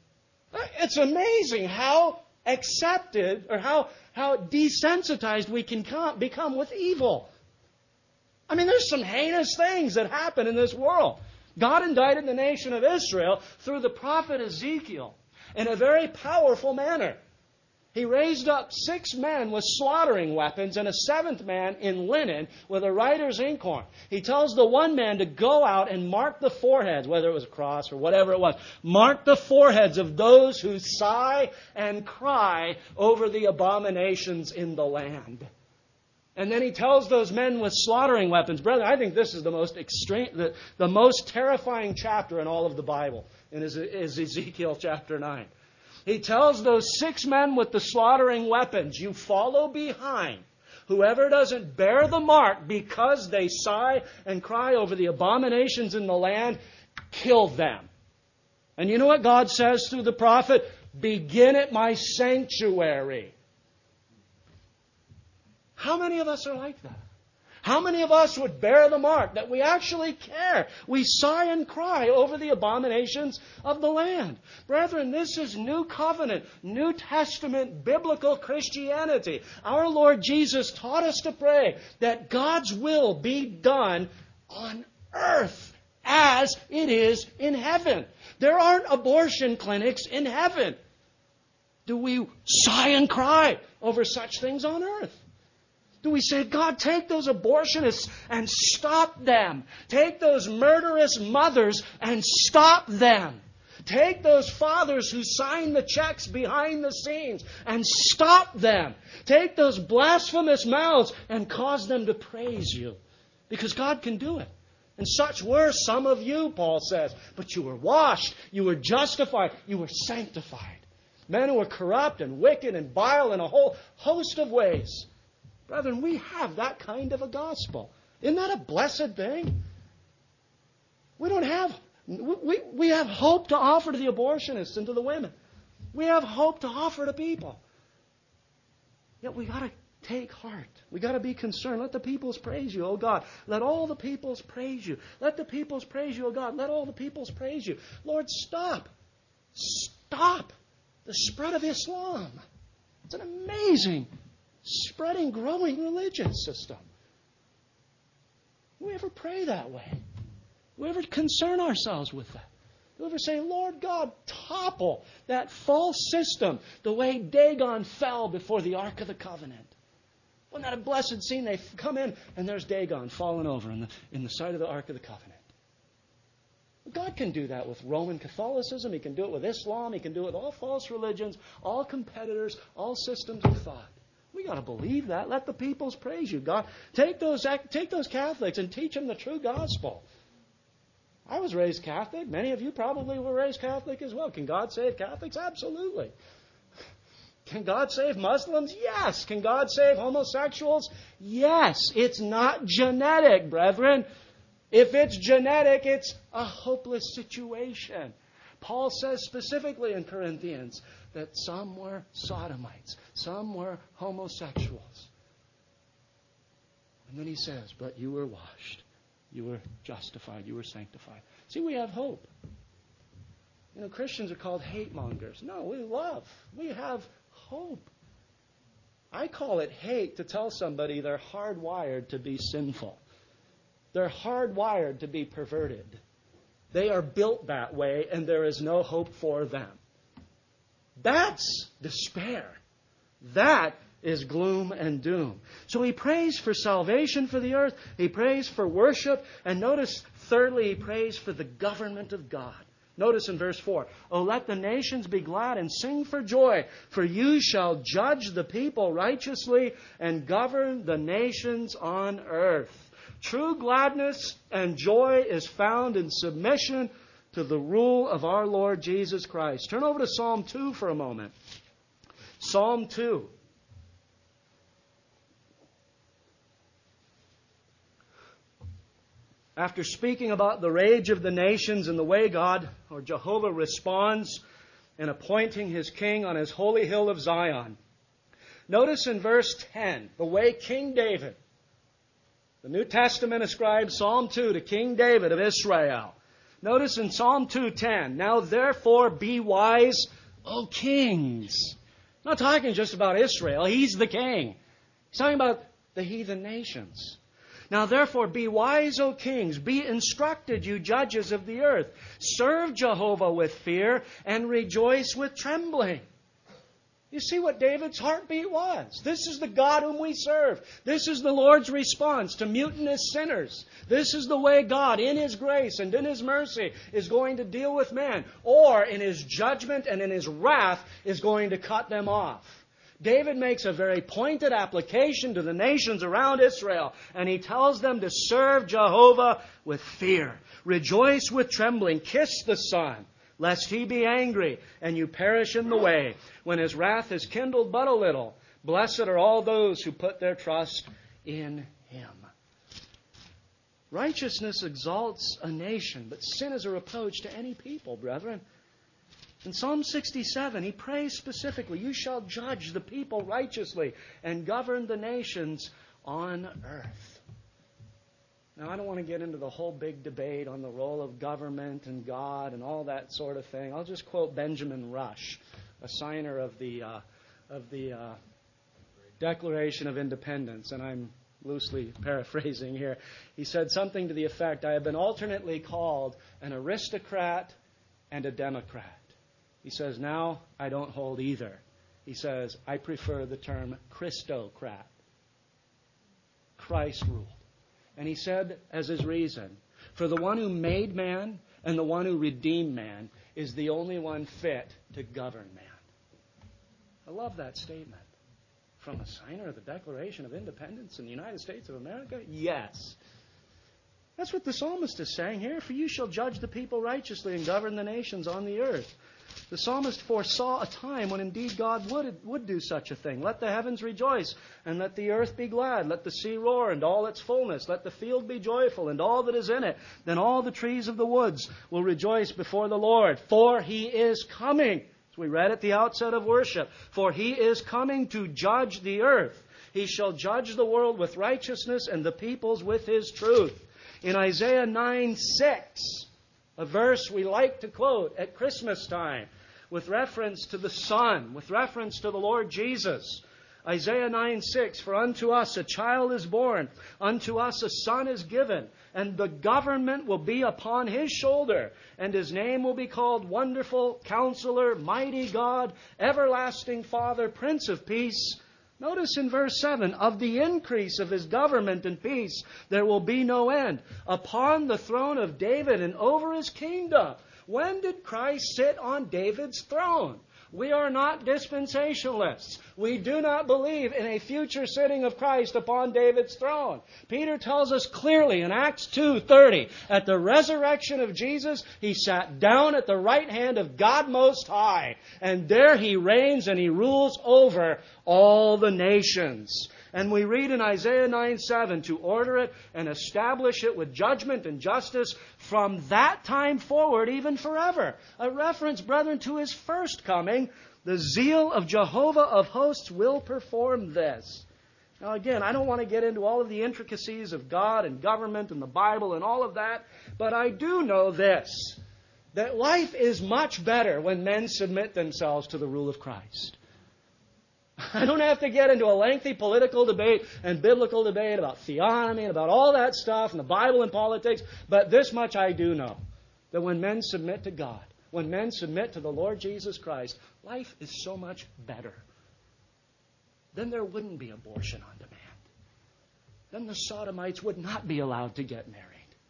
It's amazing how accepted or how, how desensitized we can come, become with evil. I mean, there's some heinous things that happen in this world. God indicted the nation of Israel through the prophet Ezekiel in a very powerful manner. He raised up six men with slaughtering weapons and a seventh man in linen with a writer's inkhorn. He tells the one man to go out and mark the foreheads, whether it was a cross or whatever it was. Mark the foreheads of those who sigh and cry over the abominations in the land. And then he tells those men with slaughtering weapons, brother, I think this is the most extreme, the, the most terrifying chapter in all of the Bible, and is, is Ezekiel chapter nine. He tells those six men with the slaughtering weapons, you follow behind. Whoever doesn't bear the mark because they sigh and cry over the abominations in the land, kill them. And you know what God says through the prophet? Begin at my sanctuary. How many of us are like that? How many of us would bear the mark that we actually care? We sigh and cry over the abominations of the land. Brethren, this is New Covenant, New Testament, biblical Christianity. Our Lord Jesus taught us to pray that God's will be done on earth as it is in heaven. There aren't abortion clinics in heaven. Do we sigh and cry over such things on earth? Do we say, God, take those abortionists and stop them. Take those murderous mothers and stop them. Take those fathers who sign the checks behind the scenes and stop them. Take those blasphemous mouths and cause them to praise you. Because God can do it. And such were some of you, Paul says. But you were washed, you were justified, you were sanctified. Men who were corrupt and wicked and vile in a whole host of ways. Brethren, we have that kind of a gospel. Isn't that a blessed thing? We don't have, we, we have hope to offer to the abortionists and to the women. We have hope to offer to people. Yet we got to take heart. We got to be concerned. Let the peoples praise you, O God. Let all the peoples praise you. Let the peoples praise you, O God. Let all the peoples praise you. Lord, stop. Stop the spread of Islam. It's an amazing spreading, growing religious system. Do we ever pray that way? Do we ever concern ourselves with that? Do we ever say, Lord God, topple that false system the way Dagon fell before the Ark of the Covenant? Wasn't that a blessed scene? They come in and there's Dagon falling over in the, in the side of the Ark of the Covenant. God can do that with Roman Catholicism. He can do it with Islam. He can do it with all false religions, all competitors, all systems of thought. We got to believe that. Let the peoples praise you, God. Take those, take those Catholics and teach them the true gospel. I was raised Catholic. Many of you probably were raised Catholic as well. Can God save Catholics? Absolutely. Can God save Muslims? Yes. Can God save homosexuals? Yes. It's not genetic, brethren. If it's genetic, it's a hopeless situation. Paul says specifically in Corinthians that some were sodomites, some were homosexuals. And then he says, but you were washed, you were justified, you were sanctified. See, we have hope. You know, Christians are called hate mongers. No, we love. We have hope. I call it hate to tell somebody they're hardwired to be sinful. They're hardwired to be perverted. They are built that way, and there is no hope for them. That's despair. That is gloom and doom. So he prays for salvation for the earth. He prays for worship. And notice, thirdly, he prays for the government of God. Notice in verse four, "O let the nations be glad and sing for joy, for you shall judge the people righteously and govern the nations on earth." True gladness and joy is found in submission to the rule of our Lord Jesus Christ. Turn over to Psalm two for a moment. Psalm two. After speaking about the rage of the nations and the way God or Jehovah responds in appointing His king on His holy hill of Zion, notice in verse ten the way King David, the New Testament ascribes Psalm two to King David of Israel. Notice in Psalm two ten, "Now therefore be wise, O kings." Not talking just about Israel. He's the king. He's talking about the heathen nations. "Now therefore be wise, O kings. Be instructed, you judges of the earth. Serve Jehovah with fear and rejoice with trembling." You see what David's heartbeat was. This is the God whom we serve. This is the Lord's response to mutinous sinners. This is the way God, in His grace and in His mercy, is going to deal with man. Or in His judgment and in His wrath is going to cut them off. David makes a very pointed application to the nations around Israel, and he tells them to serve Jehovah with fear. Rejoice with trembling. Kiss the Son, lest He be angry and you perish in the way, when His wrath is kindled but a little. Blessed are all those who put their trust in Him. Righteousness exalts a nation, but sin is a reproach to any people, brethren. In Psalm sixty-seven, he prays specifically, "You shall judge the people righteously and govern the nations on earth." Now, I don't want to get into the whole big debate on the role of government and God and all that sort of thing. I'll just quote Benjamin Rush, a signer of the uh, of the uh, Declaration of Independence, and I'm loosely paraphrasing here. He said something to the effect, "I have been alternately called an aristocrat and a Democrat." He says, "Now I don't hold either." He says, "I prefer the term Christocrat." Christ ruled. And he said, as his reason, "For the one who made man and the one who redeemed man is the only one fit to govern man." I love that statement. From a signer of the Declaration of Independence in the United States of America? Yes. That's what the psalmist is saying here. "For you shall judge the people righteously and govern the nations on the earth." The psalmist foresaw a time when indeed God would, would do such a thing. "Let the heavens rejoice, and let the earth be glad. Let the sea roar, and all its fullness. Let the field be joyful, and all that is in it. Then all the trees of the woods will rejoice before the Lord. For He is coming." As we read at the outset of worship. "For He is coming to judge the earth. He shall judge the world with righteousness, and the peoples with His truth." In Isaiah nine six, a verse we like to quote at Christmas time, with reference to the Son, with reference to the Lord Jesus. Isaiah nine six, "For unto us a child is born, unto us a son is given, and the government will be upon His shoulder, and His name will be called Wonderful, Counselor, Mighty God, Everlasting Father, Prince of Peace." Notice in verse seven, "Of the increase of His government and peace there will be no end, upon the throne of David and over His kingdom." When did Christ sit on David's throne? We are not dispensationalists. We do not believe in a future sitting of Christ upon David's throne. Peter tells us clearly in Acts two thirty, at the resurrection of Jesus, He sat down at the right hand of God Most High, and there He reigns and He rules over all the nations. And we read in Isaiah nine seven, to order it and establish it with judgment and justice from that time forward, even forever. A reference, brethren, to His first coming. The zeal of Jehovah of hosts will perform this. Now again, I don't want to get into all of the intricacies of God and government and the Bible and all of that, but I do know this, that life is much better when men submit themselves to the rule of Christ. I don't have to get into a lengthy political debate and biblical debate about theonomy and about all that stuff and the Bible and politics, but this much I do know, that when men submit to God, when men submit to the Lord Jesus Christ, life is so much better. Then there wouldn't be abortion on demand. Then the sodomites would not be allowed to get married.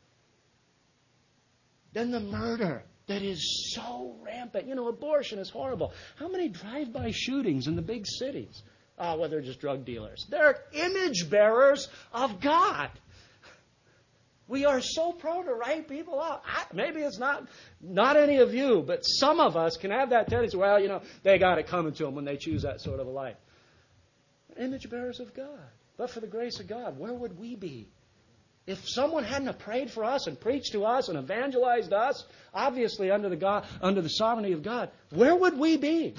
Then the murder that is so rampant. You know, abortion is horrible. How many drive-by shootings in the big cities? Oh, well, they're just drug dealers. They're image bearers of God. We are so prone to write people out. I, maybe it's not, not any of you, but some of us can have that tendency. Well, you know, they got it coming to them when they choose that sort of a life. Image bearers of God. But for the grace of God, where would we be? If someone hadn't have prayed for us and preached to us and evangelized us, obviously under the God, under the sovereignty of God, where would we be?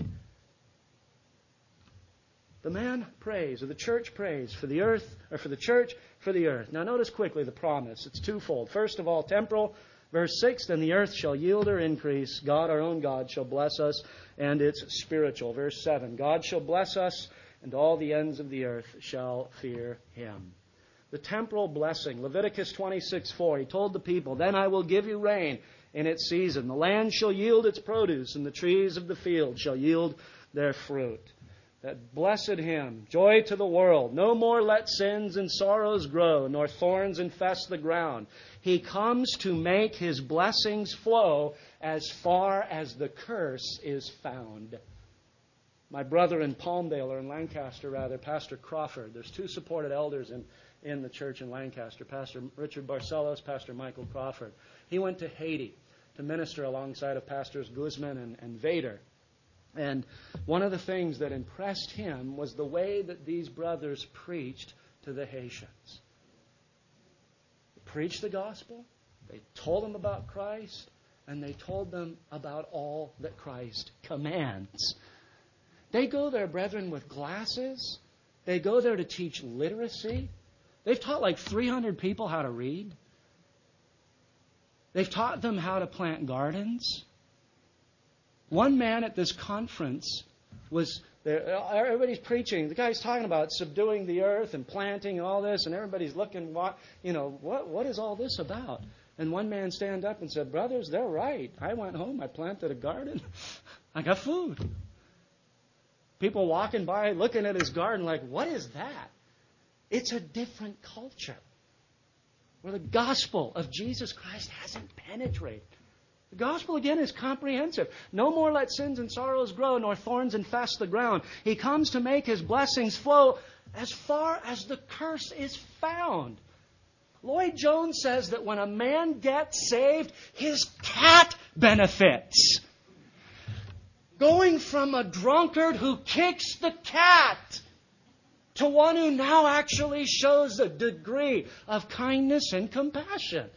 The man prays, or the church prays for the earth, or for the church, for the earth. Now notice quickly the promise. It's twofold. First of all, temporal. Verse six, then the earth shall yield her increase. God, our own God, shall bless us, and it's spiritual. Verse seven, God shall bless us, and all the ends of the earth shall fear Him. The temporal blessing. Leviticus twenty-six four. He told the people, then I will give you rain in its season. The land shall yield its produce, and the trees of the field shall yield their fruit. That blessed hymn, joy to the world. No more let sins and sorrows grow, nor thorns infest the ground. He comes to make His blessings flow as far as the curse is found. My brother in Palmdale, or in Lancaster rather, Pastor Crawford. There's two supported elders in in the church in Lancaster, Pastor Richard Barcelos, Pastor Michael Crawford. He went to Haiti to minister alongside of Pastors Guzman and, and Vader. And one of the things that impressed him was the way that these brothers preached to the Haitians. They preached the gospel, they told them about Christ, and they told them about all that Christ commands. They go there, brethren, with glasses. They go there to teach literacy. They've taught like three hundred people how to read. They've taught them how to plant gardens. One man at this conference was there. Everybody's preaching. The guy's talking about subduing the earth and planting and all this, and everybody's looking, what, you know, what, what is all this about? And one man stand up and said, brothers, they're right. I went home, I planted a garden, I got food. People walking by, looking at his garden like, what is that? It's a different culture where the gospel of Jesus Christ hasn't penetrated. The gospel, again, is comprehensive. No more let sins and sorrows grow, nor thorns infest the ground. He comes to make His blessings flow as far as the curse is found. Lloyd Jones says that when a man gets saved, his cat benefits. Going from a drunkard who kicks the cat to one who now actually shows a degree of kindness and compassion.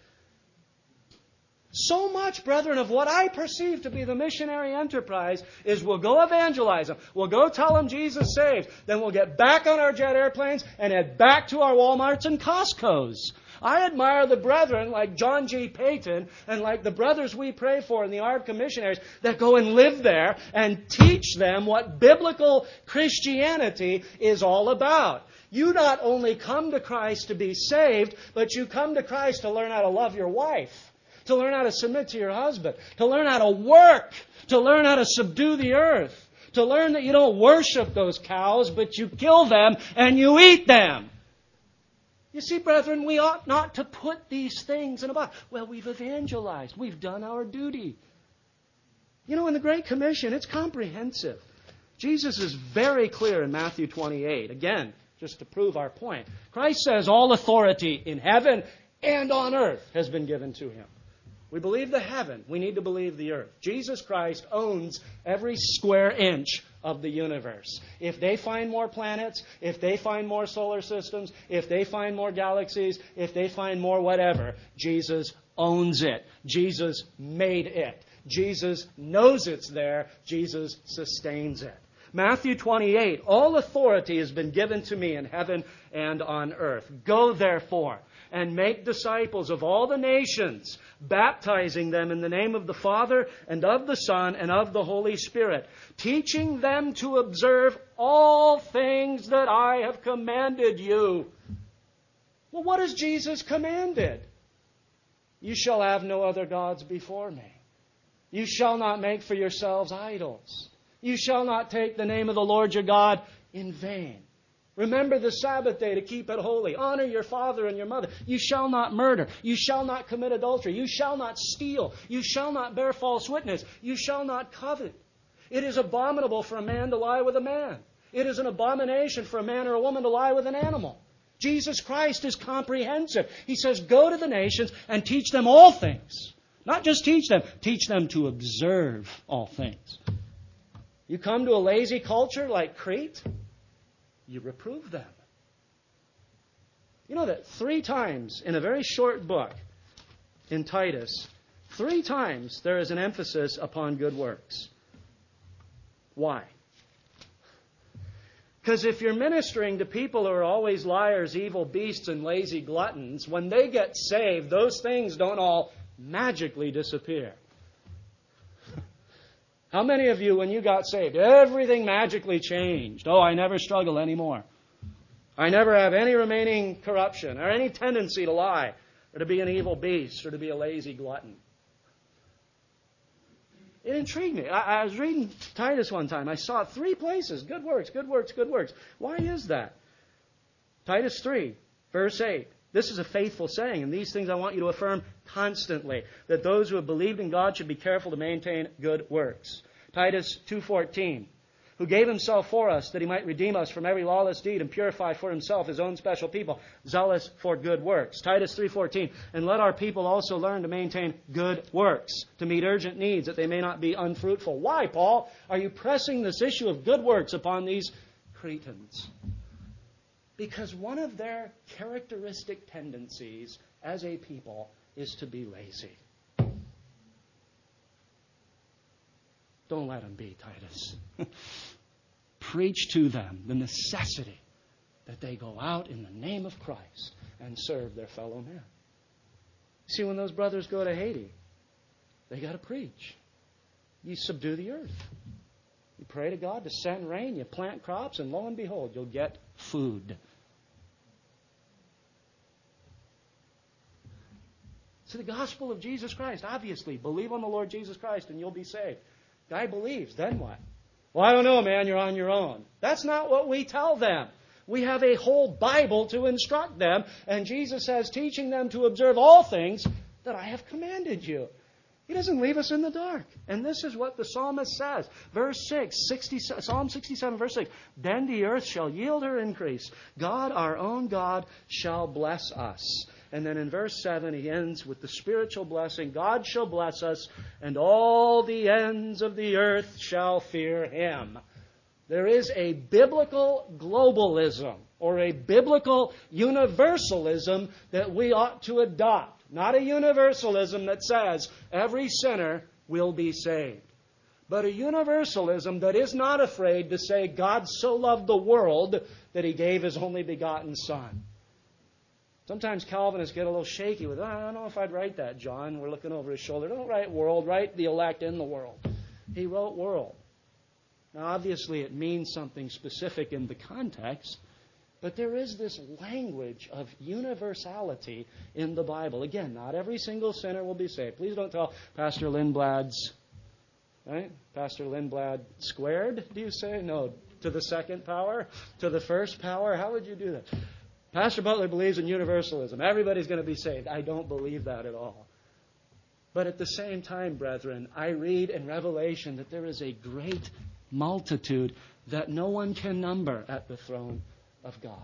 So much, brethren, of what I perceive to be the missionary enterprise is we'll go evangelize them. We'll go tell them Jesus saves. Then we'll get back on our jet airplanes and head back to our Walmarts and Costco's. I admire the brethren like John G. Payton and like the brothers we pray for in the A R B C A missionaries that go and live there and teach them what biblical Christianity is all about. You not only come to Christ to be saved, but you come to Christ to learn how to love your wife, to learn how to submit to your husband, to learn how to work, to learn how to subdue the earth, to learn that you don't worship those cows, but you kill them and you eat them. You see, brethren, we ought not to put these things in a box. Well, we've evangelized. We've done our duty. You know, in the Great Commission, it's comprehensive. Jesus is very clear in Matthew twenty-eight. Again, just to prove our point. Christ says all authority in heaven and on earth has been given to him. We believe the heaven. We need to believe the earth. Jesus Christ owns every square inch of the universe. If they find more planets, if they find more solar systems, if they find more galaxies, if they find more whatever, Jesus owns it. Jesus made it. Jesus knows it's there. Jesus sustains it. Matthew twenty-eight, all authority has been given to me in heaven and on earth. Go therefore and make disciples of all the nations, baptizing them in the name of the Father and of the Son and of the Holy Spirit, teaching them to observe all things that I have commanded you. Well, what has Jesus commanded? You shall have no other gods before me. You shall not make for yourselves idols. You shall not take the name of the Lord your God in vain. Remember the Sabbath day to keep it holy. Honor your father and your mother. You shall not murder. You shall not commit adultery. You shall not steal. You shall not bear false witness. You shall not covet. It is abominable for a man to lie with a man. It is an abomination for a man or a woman to lie with an animal. Jesus Christ is comprehensive. He says, go to the nations and teach them all things. Not just teach them, teach them to observe all things. You come to a lazy culture like Crete, you reprove them. You know that three times in a very short book in Titus, three times there is an emphasis upon good works. Why? Because if you're ministering to people who are always liars, evil beasts, and lazy gluttons, when they get saved, those things don't all magically disappear. How many of you, when you got saved, everything magically changed? Oh, I never struggle anymore. I never have any remaining corruption or any tendency to lie or to be an evil beast or to be a lazy glutton. It intrigued me. I, I was reading Titus one time. I saw three places. Good works, good works, good works. Why is that? Titus three, verse eight. This is a faithful saying, and these things I want you to affirm constantly, that those who have believed in God should be careful to maintain good works. Titus two fourteen, who gave himself for us that he might redeem us from every lawless deed and purify for himself his own special people, zealous for good works. Titus three fourteen, and let our people also learn to maintain good works, to meet urgent needs, that they may not be unfruitful. Why, Paul, are you pressing this issue of good works upon these Cretans? Because one of their characteristic tendencies as a people is to be lazy. Don't let them be, Titus. Preach to them the necessity that they go out in the name of Christ and serve their fellow men. See, when those brothers go to Haiti, they got to preach. You subdue the earth. You pray to God to send rain, you plant crops, and lo and behold, you'll get food. So the gospel of Jesus Christ, obviously, believe on the Lord Jesus Christ and you'll be saved. Guy believes, then what? Well, I don't know, man, you're on your own. That's not what we tell them. We have a whole Bible to instruct them, and Jesus says, teaching them to observe all things that I have commanded you. He doesn't leave us in the dark. And this is what the psalmist says. Verse six, sixty, Psalm sixty-seven, verse six. Then the earth shall yield her increase. God, our own God, shall bless us. And then in verse seven, he ends with the spiritual blessing. God shall bless us, and all the ends of the earth shall fear him. There is a biblical globalism, or a biblical universalism that we ought to adopt. Not a universalism that says every sinner will be saved, but a universalism that is not afraid to say God so loved the world that he gave his only begotten Son. Sometimes Calvinists get a little shaky with, oh, I don't know if I'd write that, John. We're looking over his shoulder. Don't write world, write the elect in the world. He wrote world. Now, obviously, it means something specific in the context, but there is this language of universality in the Bible. Again, not every single sinner will be saved. Please don't tell Pastor Lindblad's, right? Pastor Lindblad squared, do you say? No, to the second power? To the first power? How would you do that? Pastor Butler believes in universalism. Everybody's going to be saved. I don't believe that at all. But at the same time, brethren, I read in Revelation that there is a great multitude that no one can number at the throne of God.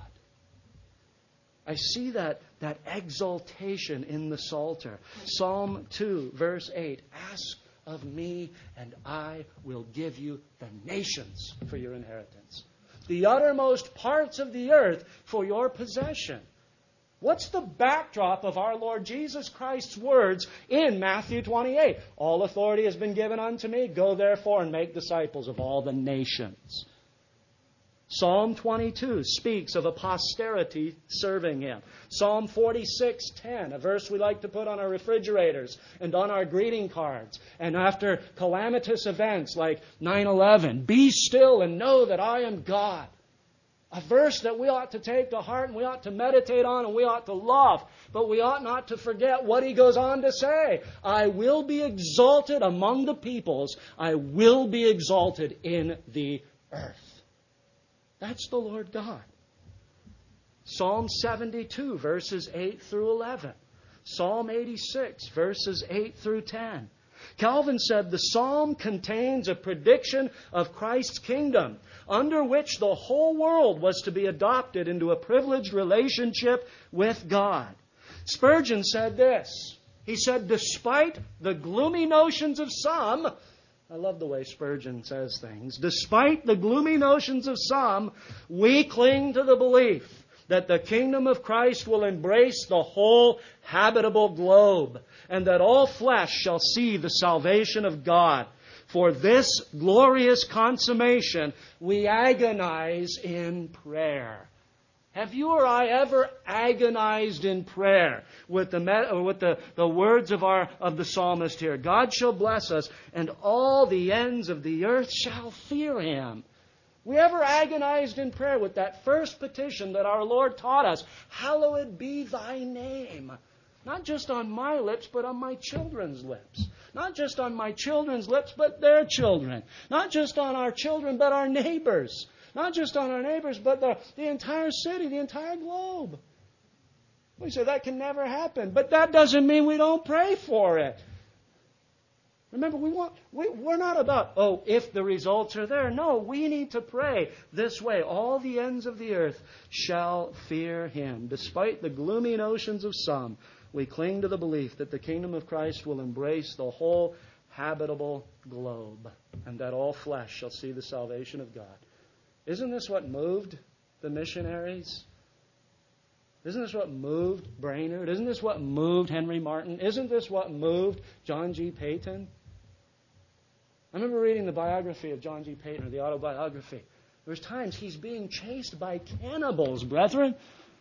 I see that, that exaltation in the Psalter. Psalm two, verse eight. Ask of me, and I will give you the nations for your inheritance. The uttermost parts of the earth for your possession. What's the backdrop of our Lord Jesus Christ's words in Matthew twenty-eight? All authority has been given unto me. Go therefore and make disciples of all the nations. Psalm twenty-two speaks of a posterity serving Him. Psalm forty-six ten, a verse we like to put on our refrigerators and on our greeting cards. And after calamitous events like nine eleven, be still and know that I am God. A verse that we ought to take to heart and we ought to meditate on and we ought to love. But we ought not to forget what he goes on to say. I will be exalted among the peoples. I will be exalted in the earth. That's the Lord God. Psalm seventy-two, verses eight through eleven. Psalm eighty-six, verses eight through ten. Calvin said the psalm contains a prediction of Christ's kingdom, under which the whole world was to be adopted into a privileged relationship with God. Spurgeon said this. He said, despite the gloomy notions of some, I love the way Spurgeon says things, despite the gloomy notions of some, we cling to the belief that the kingdom of Christ will embrace the whole habitable globe, and that all flesh shall see the salvation of God. For this glorious consummation, we agonize in prayer. Have you or I ever agonized in prayer with the or with the, the words of our of the psalmist here? God shall bless us, and all the ends of the earth shall fear Him. We ever agonized in prayer with that first petition that our Lord taught us? Hallowed be Thy name. Not just on my lips, but on my children's lips. Not just on my children's lips, but their children. Not just on our children, but our neighbors. Not just on our neighbors, but the, the entire city, the entire globe. We say that can never happen. But that doesn't mean we don't pray for it. Remember, we want, we, we're not about, oh, if the results are there. No, we need to pray this way. All the ends of the earth shall fear Him. Despite the gloomy notions of some, we cling to the belief that the kingdom of Christ will embrace the whole habitable globe, and that all flesh shall see the salvation of God. Isn't this what moved the missionaries? Isn't this what moved Brainerd? Isn't this what moved Henry Martin? Isn't this what moved John G. Paton? I remember reading the biography of John G. Paton, or the autobiography. There's times he's being chased by cannibals, brethren.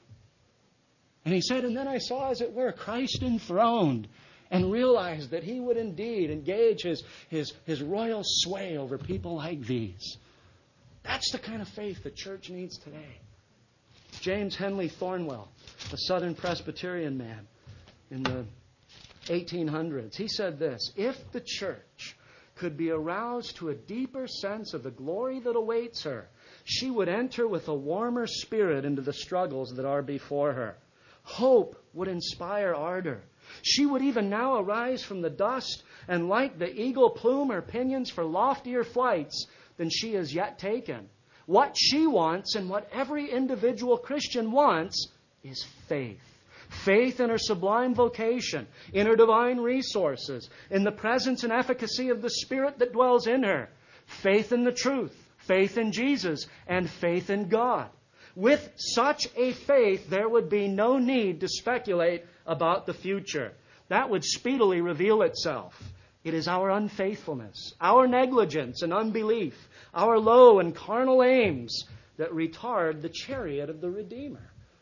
And he said, and then I saw, as it were, Christ enthroned, and realized that He would indeed engage his, his, his royal sway over people like these. That's the kind of faith the church needs today. James Henley Thornwell, a Southern Presbyterian man in the eighteen hundreds, he said this: if the church could be aroused to a deeper sense of the glory that awaits her, she would enter with a warmer spirit into the struggles that are before her. Hope would inspire ardor. She would even now arise from the dust, and like the eagle plume her pinions for loftier flights than she has yet taken. What she wants, and what every individual Christian wants, is faith. Faith in her sublime vocation, in her divine resources, in the presence and efficacy of the Spirit that dwells in her. Faith in the truth, faith in Jesus, and faith in God. With such a faith, there would be no need to speculate about the future. That would speedily reveal itself. It is our unfaithfulness, our negligence and unbelief, our low and carnal aims that retard the chariot of the Redeemer.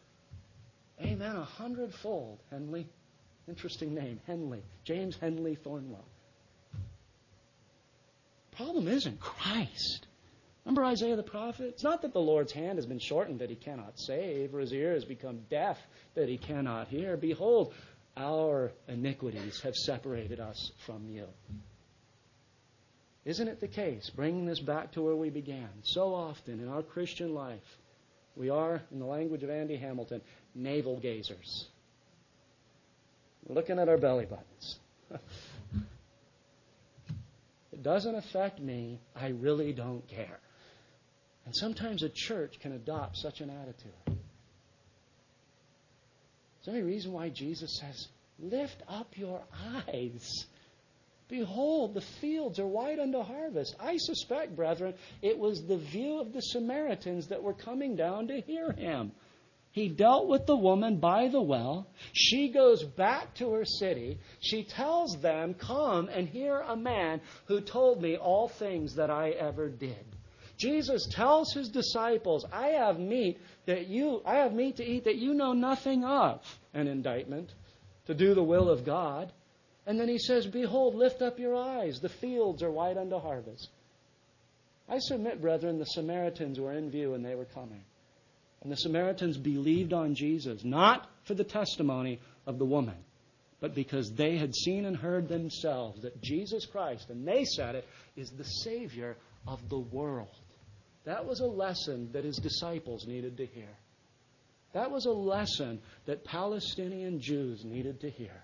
Amen. A hundredfold. Henley. Interesting name. Henley. James Henley Thornwell. Problem isn't Christ. Remember Isaiah the prophet? It's not that the Lord's hand has been shortened that He cannot save, or His ear has become deaf that He cannot hear. Behold, our iniquities have separated us from You. Isn't it the case, bringing this back to where we began, so often in our Christian life, we are, in the language of Andy Hamilton, navel gazers. We're looking at our belly buttons. It doesn't affect me. I really don't care. And sometimes a church can adopt such an attitude. Is there any reason why Jesus says, lift up your eyes? Behold, the fields are white unto harvest. I suspect, brethren, it was the view of the Samaritans that were coming down to hear him. He dealt with the woman by the well. She goes back to her city. She tells them, come and hear a man who told me all things that I ever did. Jesus tells his disciples, I have meat that you, I have meat to eat that you know nothing of. An indictment to do the will of God. And then he says, behold, lift up your eyes. The fields are white unto harvest. I submit, brethren, the Samaritans were in view and they were coming. And the Samaritans believed on Jesus, not for the testimony of the woman, but because they had seen and heard themselves that Jesus Christ, and they said it, is the Savior of the world. That was a lesson that his disciples needed to hear. That was a lesson that Palestinian Jews needed to hear.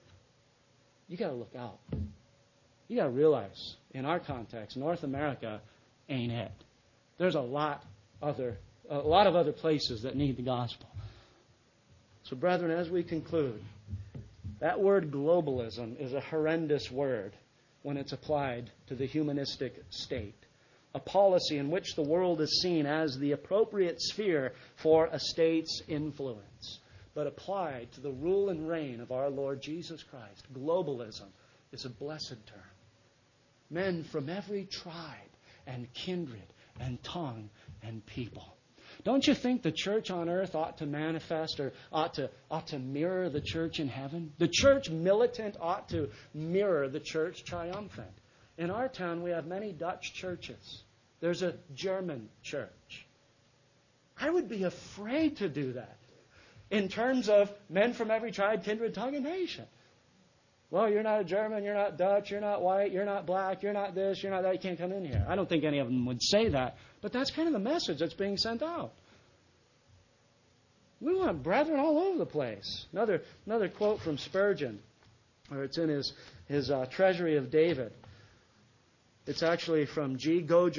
You got to look out. You got to realize, in our context, North America ain't it. There's a lot other, a lot of other places that need the gospel. So, brethren, as we conclude, that word globalism is a horrendous word when it's applied to the humanistic state. A policy in which the world is seen as the appropriate sphere for a state's influence. But applied to the rule and reign of our Lord Jesus Christ, globalism is a blessed term. Men from every tribe and kindred and tongue and people. Don't you think the church on earth ought to manifest or ought to, ought to mirror the church in heaven? The church militant ought to mirror the church triumphant. In our town, we have many Dutch churches. There's a German church. I would be afraid to do that in terms of men from every tribe, kindred, tongue, and nation. Well, you're not a German, you're not Dutch, you're not white, you're not black, you're not this, you're not that, you can't come in here. I don't think any of them would say that, but that's kind of the message that's being sent out. We want brethren all over the place. Another another quote from Spurgeon, or it's in his, his uh, Treasury of David. It's actually from G.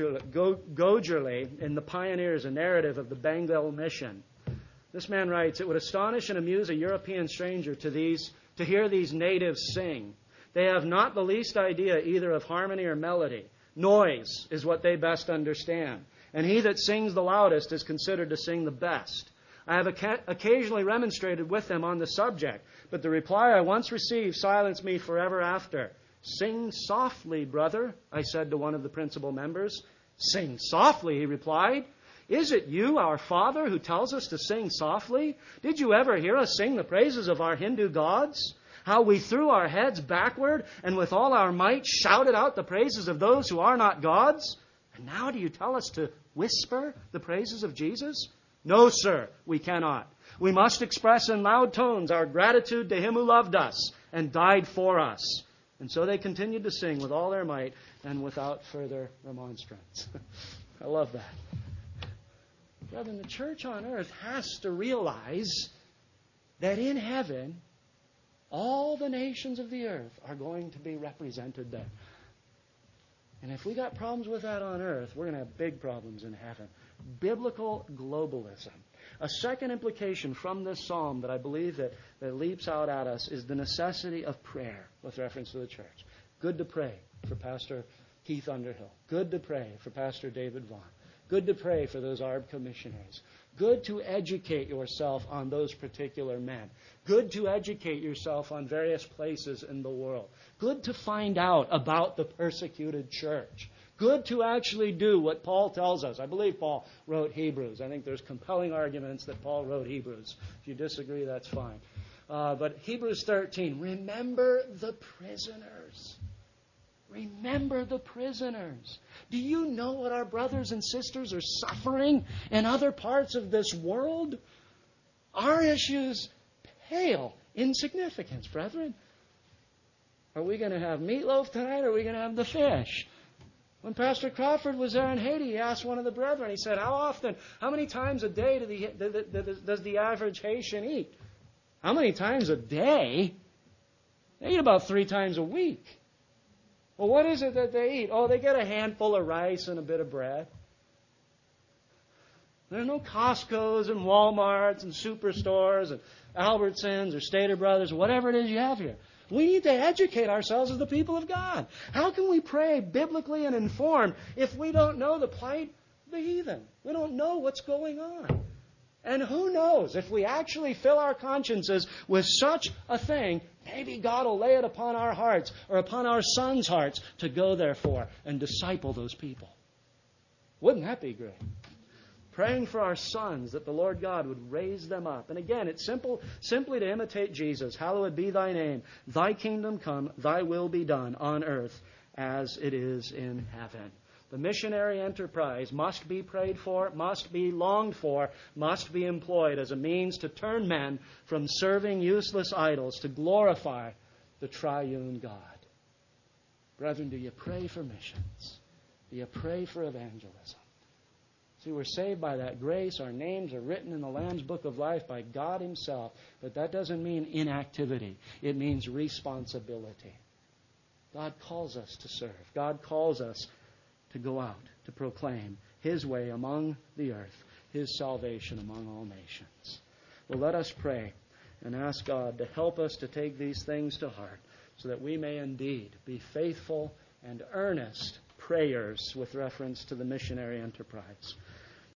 Gogerle in The Pioneers, a narrative of the Bengal mission. This man writes, it would astonish and amuse a European stranger to these to hear these natives sing. They have not the least idea either of harmony or melody. Noise is what they best understand. And he that sings the loudest is considered to sing the best. I have occasionally remonstrated with them on the subject, but the reply I once received silenced me forever after. Sing softly, brother, I said to one of the principal members. Sing softly, he replied. Is it you, our Father, who tells us to sing softly? Did you ever hear us sing the praises of our Hindu gods? How we threw our heads backward and with all our might shouted out the praises of those who are not gods? And now do you tell us to whisper the praises of Jesus? No, sir, we cannot. We must express in loud tones our gratitude to Him who loved us and died for us. And so they continued to sing with all their might and without further remonstrance. I love that. Brethren, the church on earth has to realize that in heaven, all the nations of the earth are going to be represented there. And if we got problems with that on earth, we're going to have big problems in heaven. Biblical globalism. A second implication from this psalm that I believe that, that leaps out at us is the necessity of prayer with reference to the church. Good to pray for Pastor Keith Underhill. Good to pray for Pastor David Vaughn. Good to pray for those A R B commissionaries. Good to educate yourself on those particular men. Good to educate yourself on various places in the world. Good to find out about the persecuted church. Good to actually do what Paul tells us. I believe Paul wrote Hebrews. I think there's compelling arguments that Paul wrote Hebrews. If you disagree, that's fine. Uh, but Hebrews thirteen, remember the prisoners. Remember the prisoners. Do you know what our brothers and sisters are suffering in other parts of this world? Our issues pale in significance, brethren. Are we going to have meatloaf tonight or are we going to have the fish? When Pastor Crawford was there in Haiti, he asked one of the brethren, he said, how often, how many times a day do the, does the average Haitian eat? How many times a day? They eat about three times a week. Well, what is it that they eat? Oh, they get a handful of rice and a bit of bread. There are no Costco's and Walmarts and Superstores and Albertsons or Stater Brothers or whatever it is you have here. We need to educate ourselves as the people of God. How can we pray biblically and informed if we don't know the plight of the heathen? We don't know what's going on. And who knows, if we actually fill our consciences with such a thing, maybe God will lay it upon our hearts or upon our sons' hearts to go therefore and disciple those people. Wouldn't that be great? Praying for our sons that the Lord God would raise them up. And again, it's simple, simply to imitate Jesus. Hallowed be thy name. Thy kingdom come. Thy will be done on earth as it is in heaven. The missionary enterprise must be prayed for, must be longed for, must be employed as a means to turn men from serving useless idols to glorify the triune God. Brethren, do you pray for missions? Do you pray for evangelism? See, we're saved by that grace. Our names are written in the Lamb's Book of Life by God Himself. But that doesn't mean inactivity. It means responsibility. God calls us to serve. God calls us to go out, to proclaim His way among the earth, His salvation among all nations. Well, let us pray and ask God to help us to take these things to heart so that we may indeed be faithful and earnest prayers with reference to the missionary enterprise.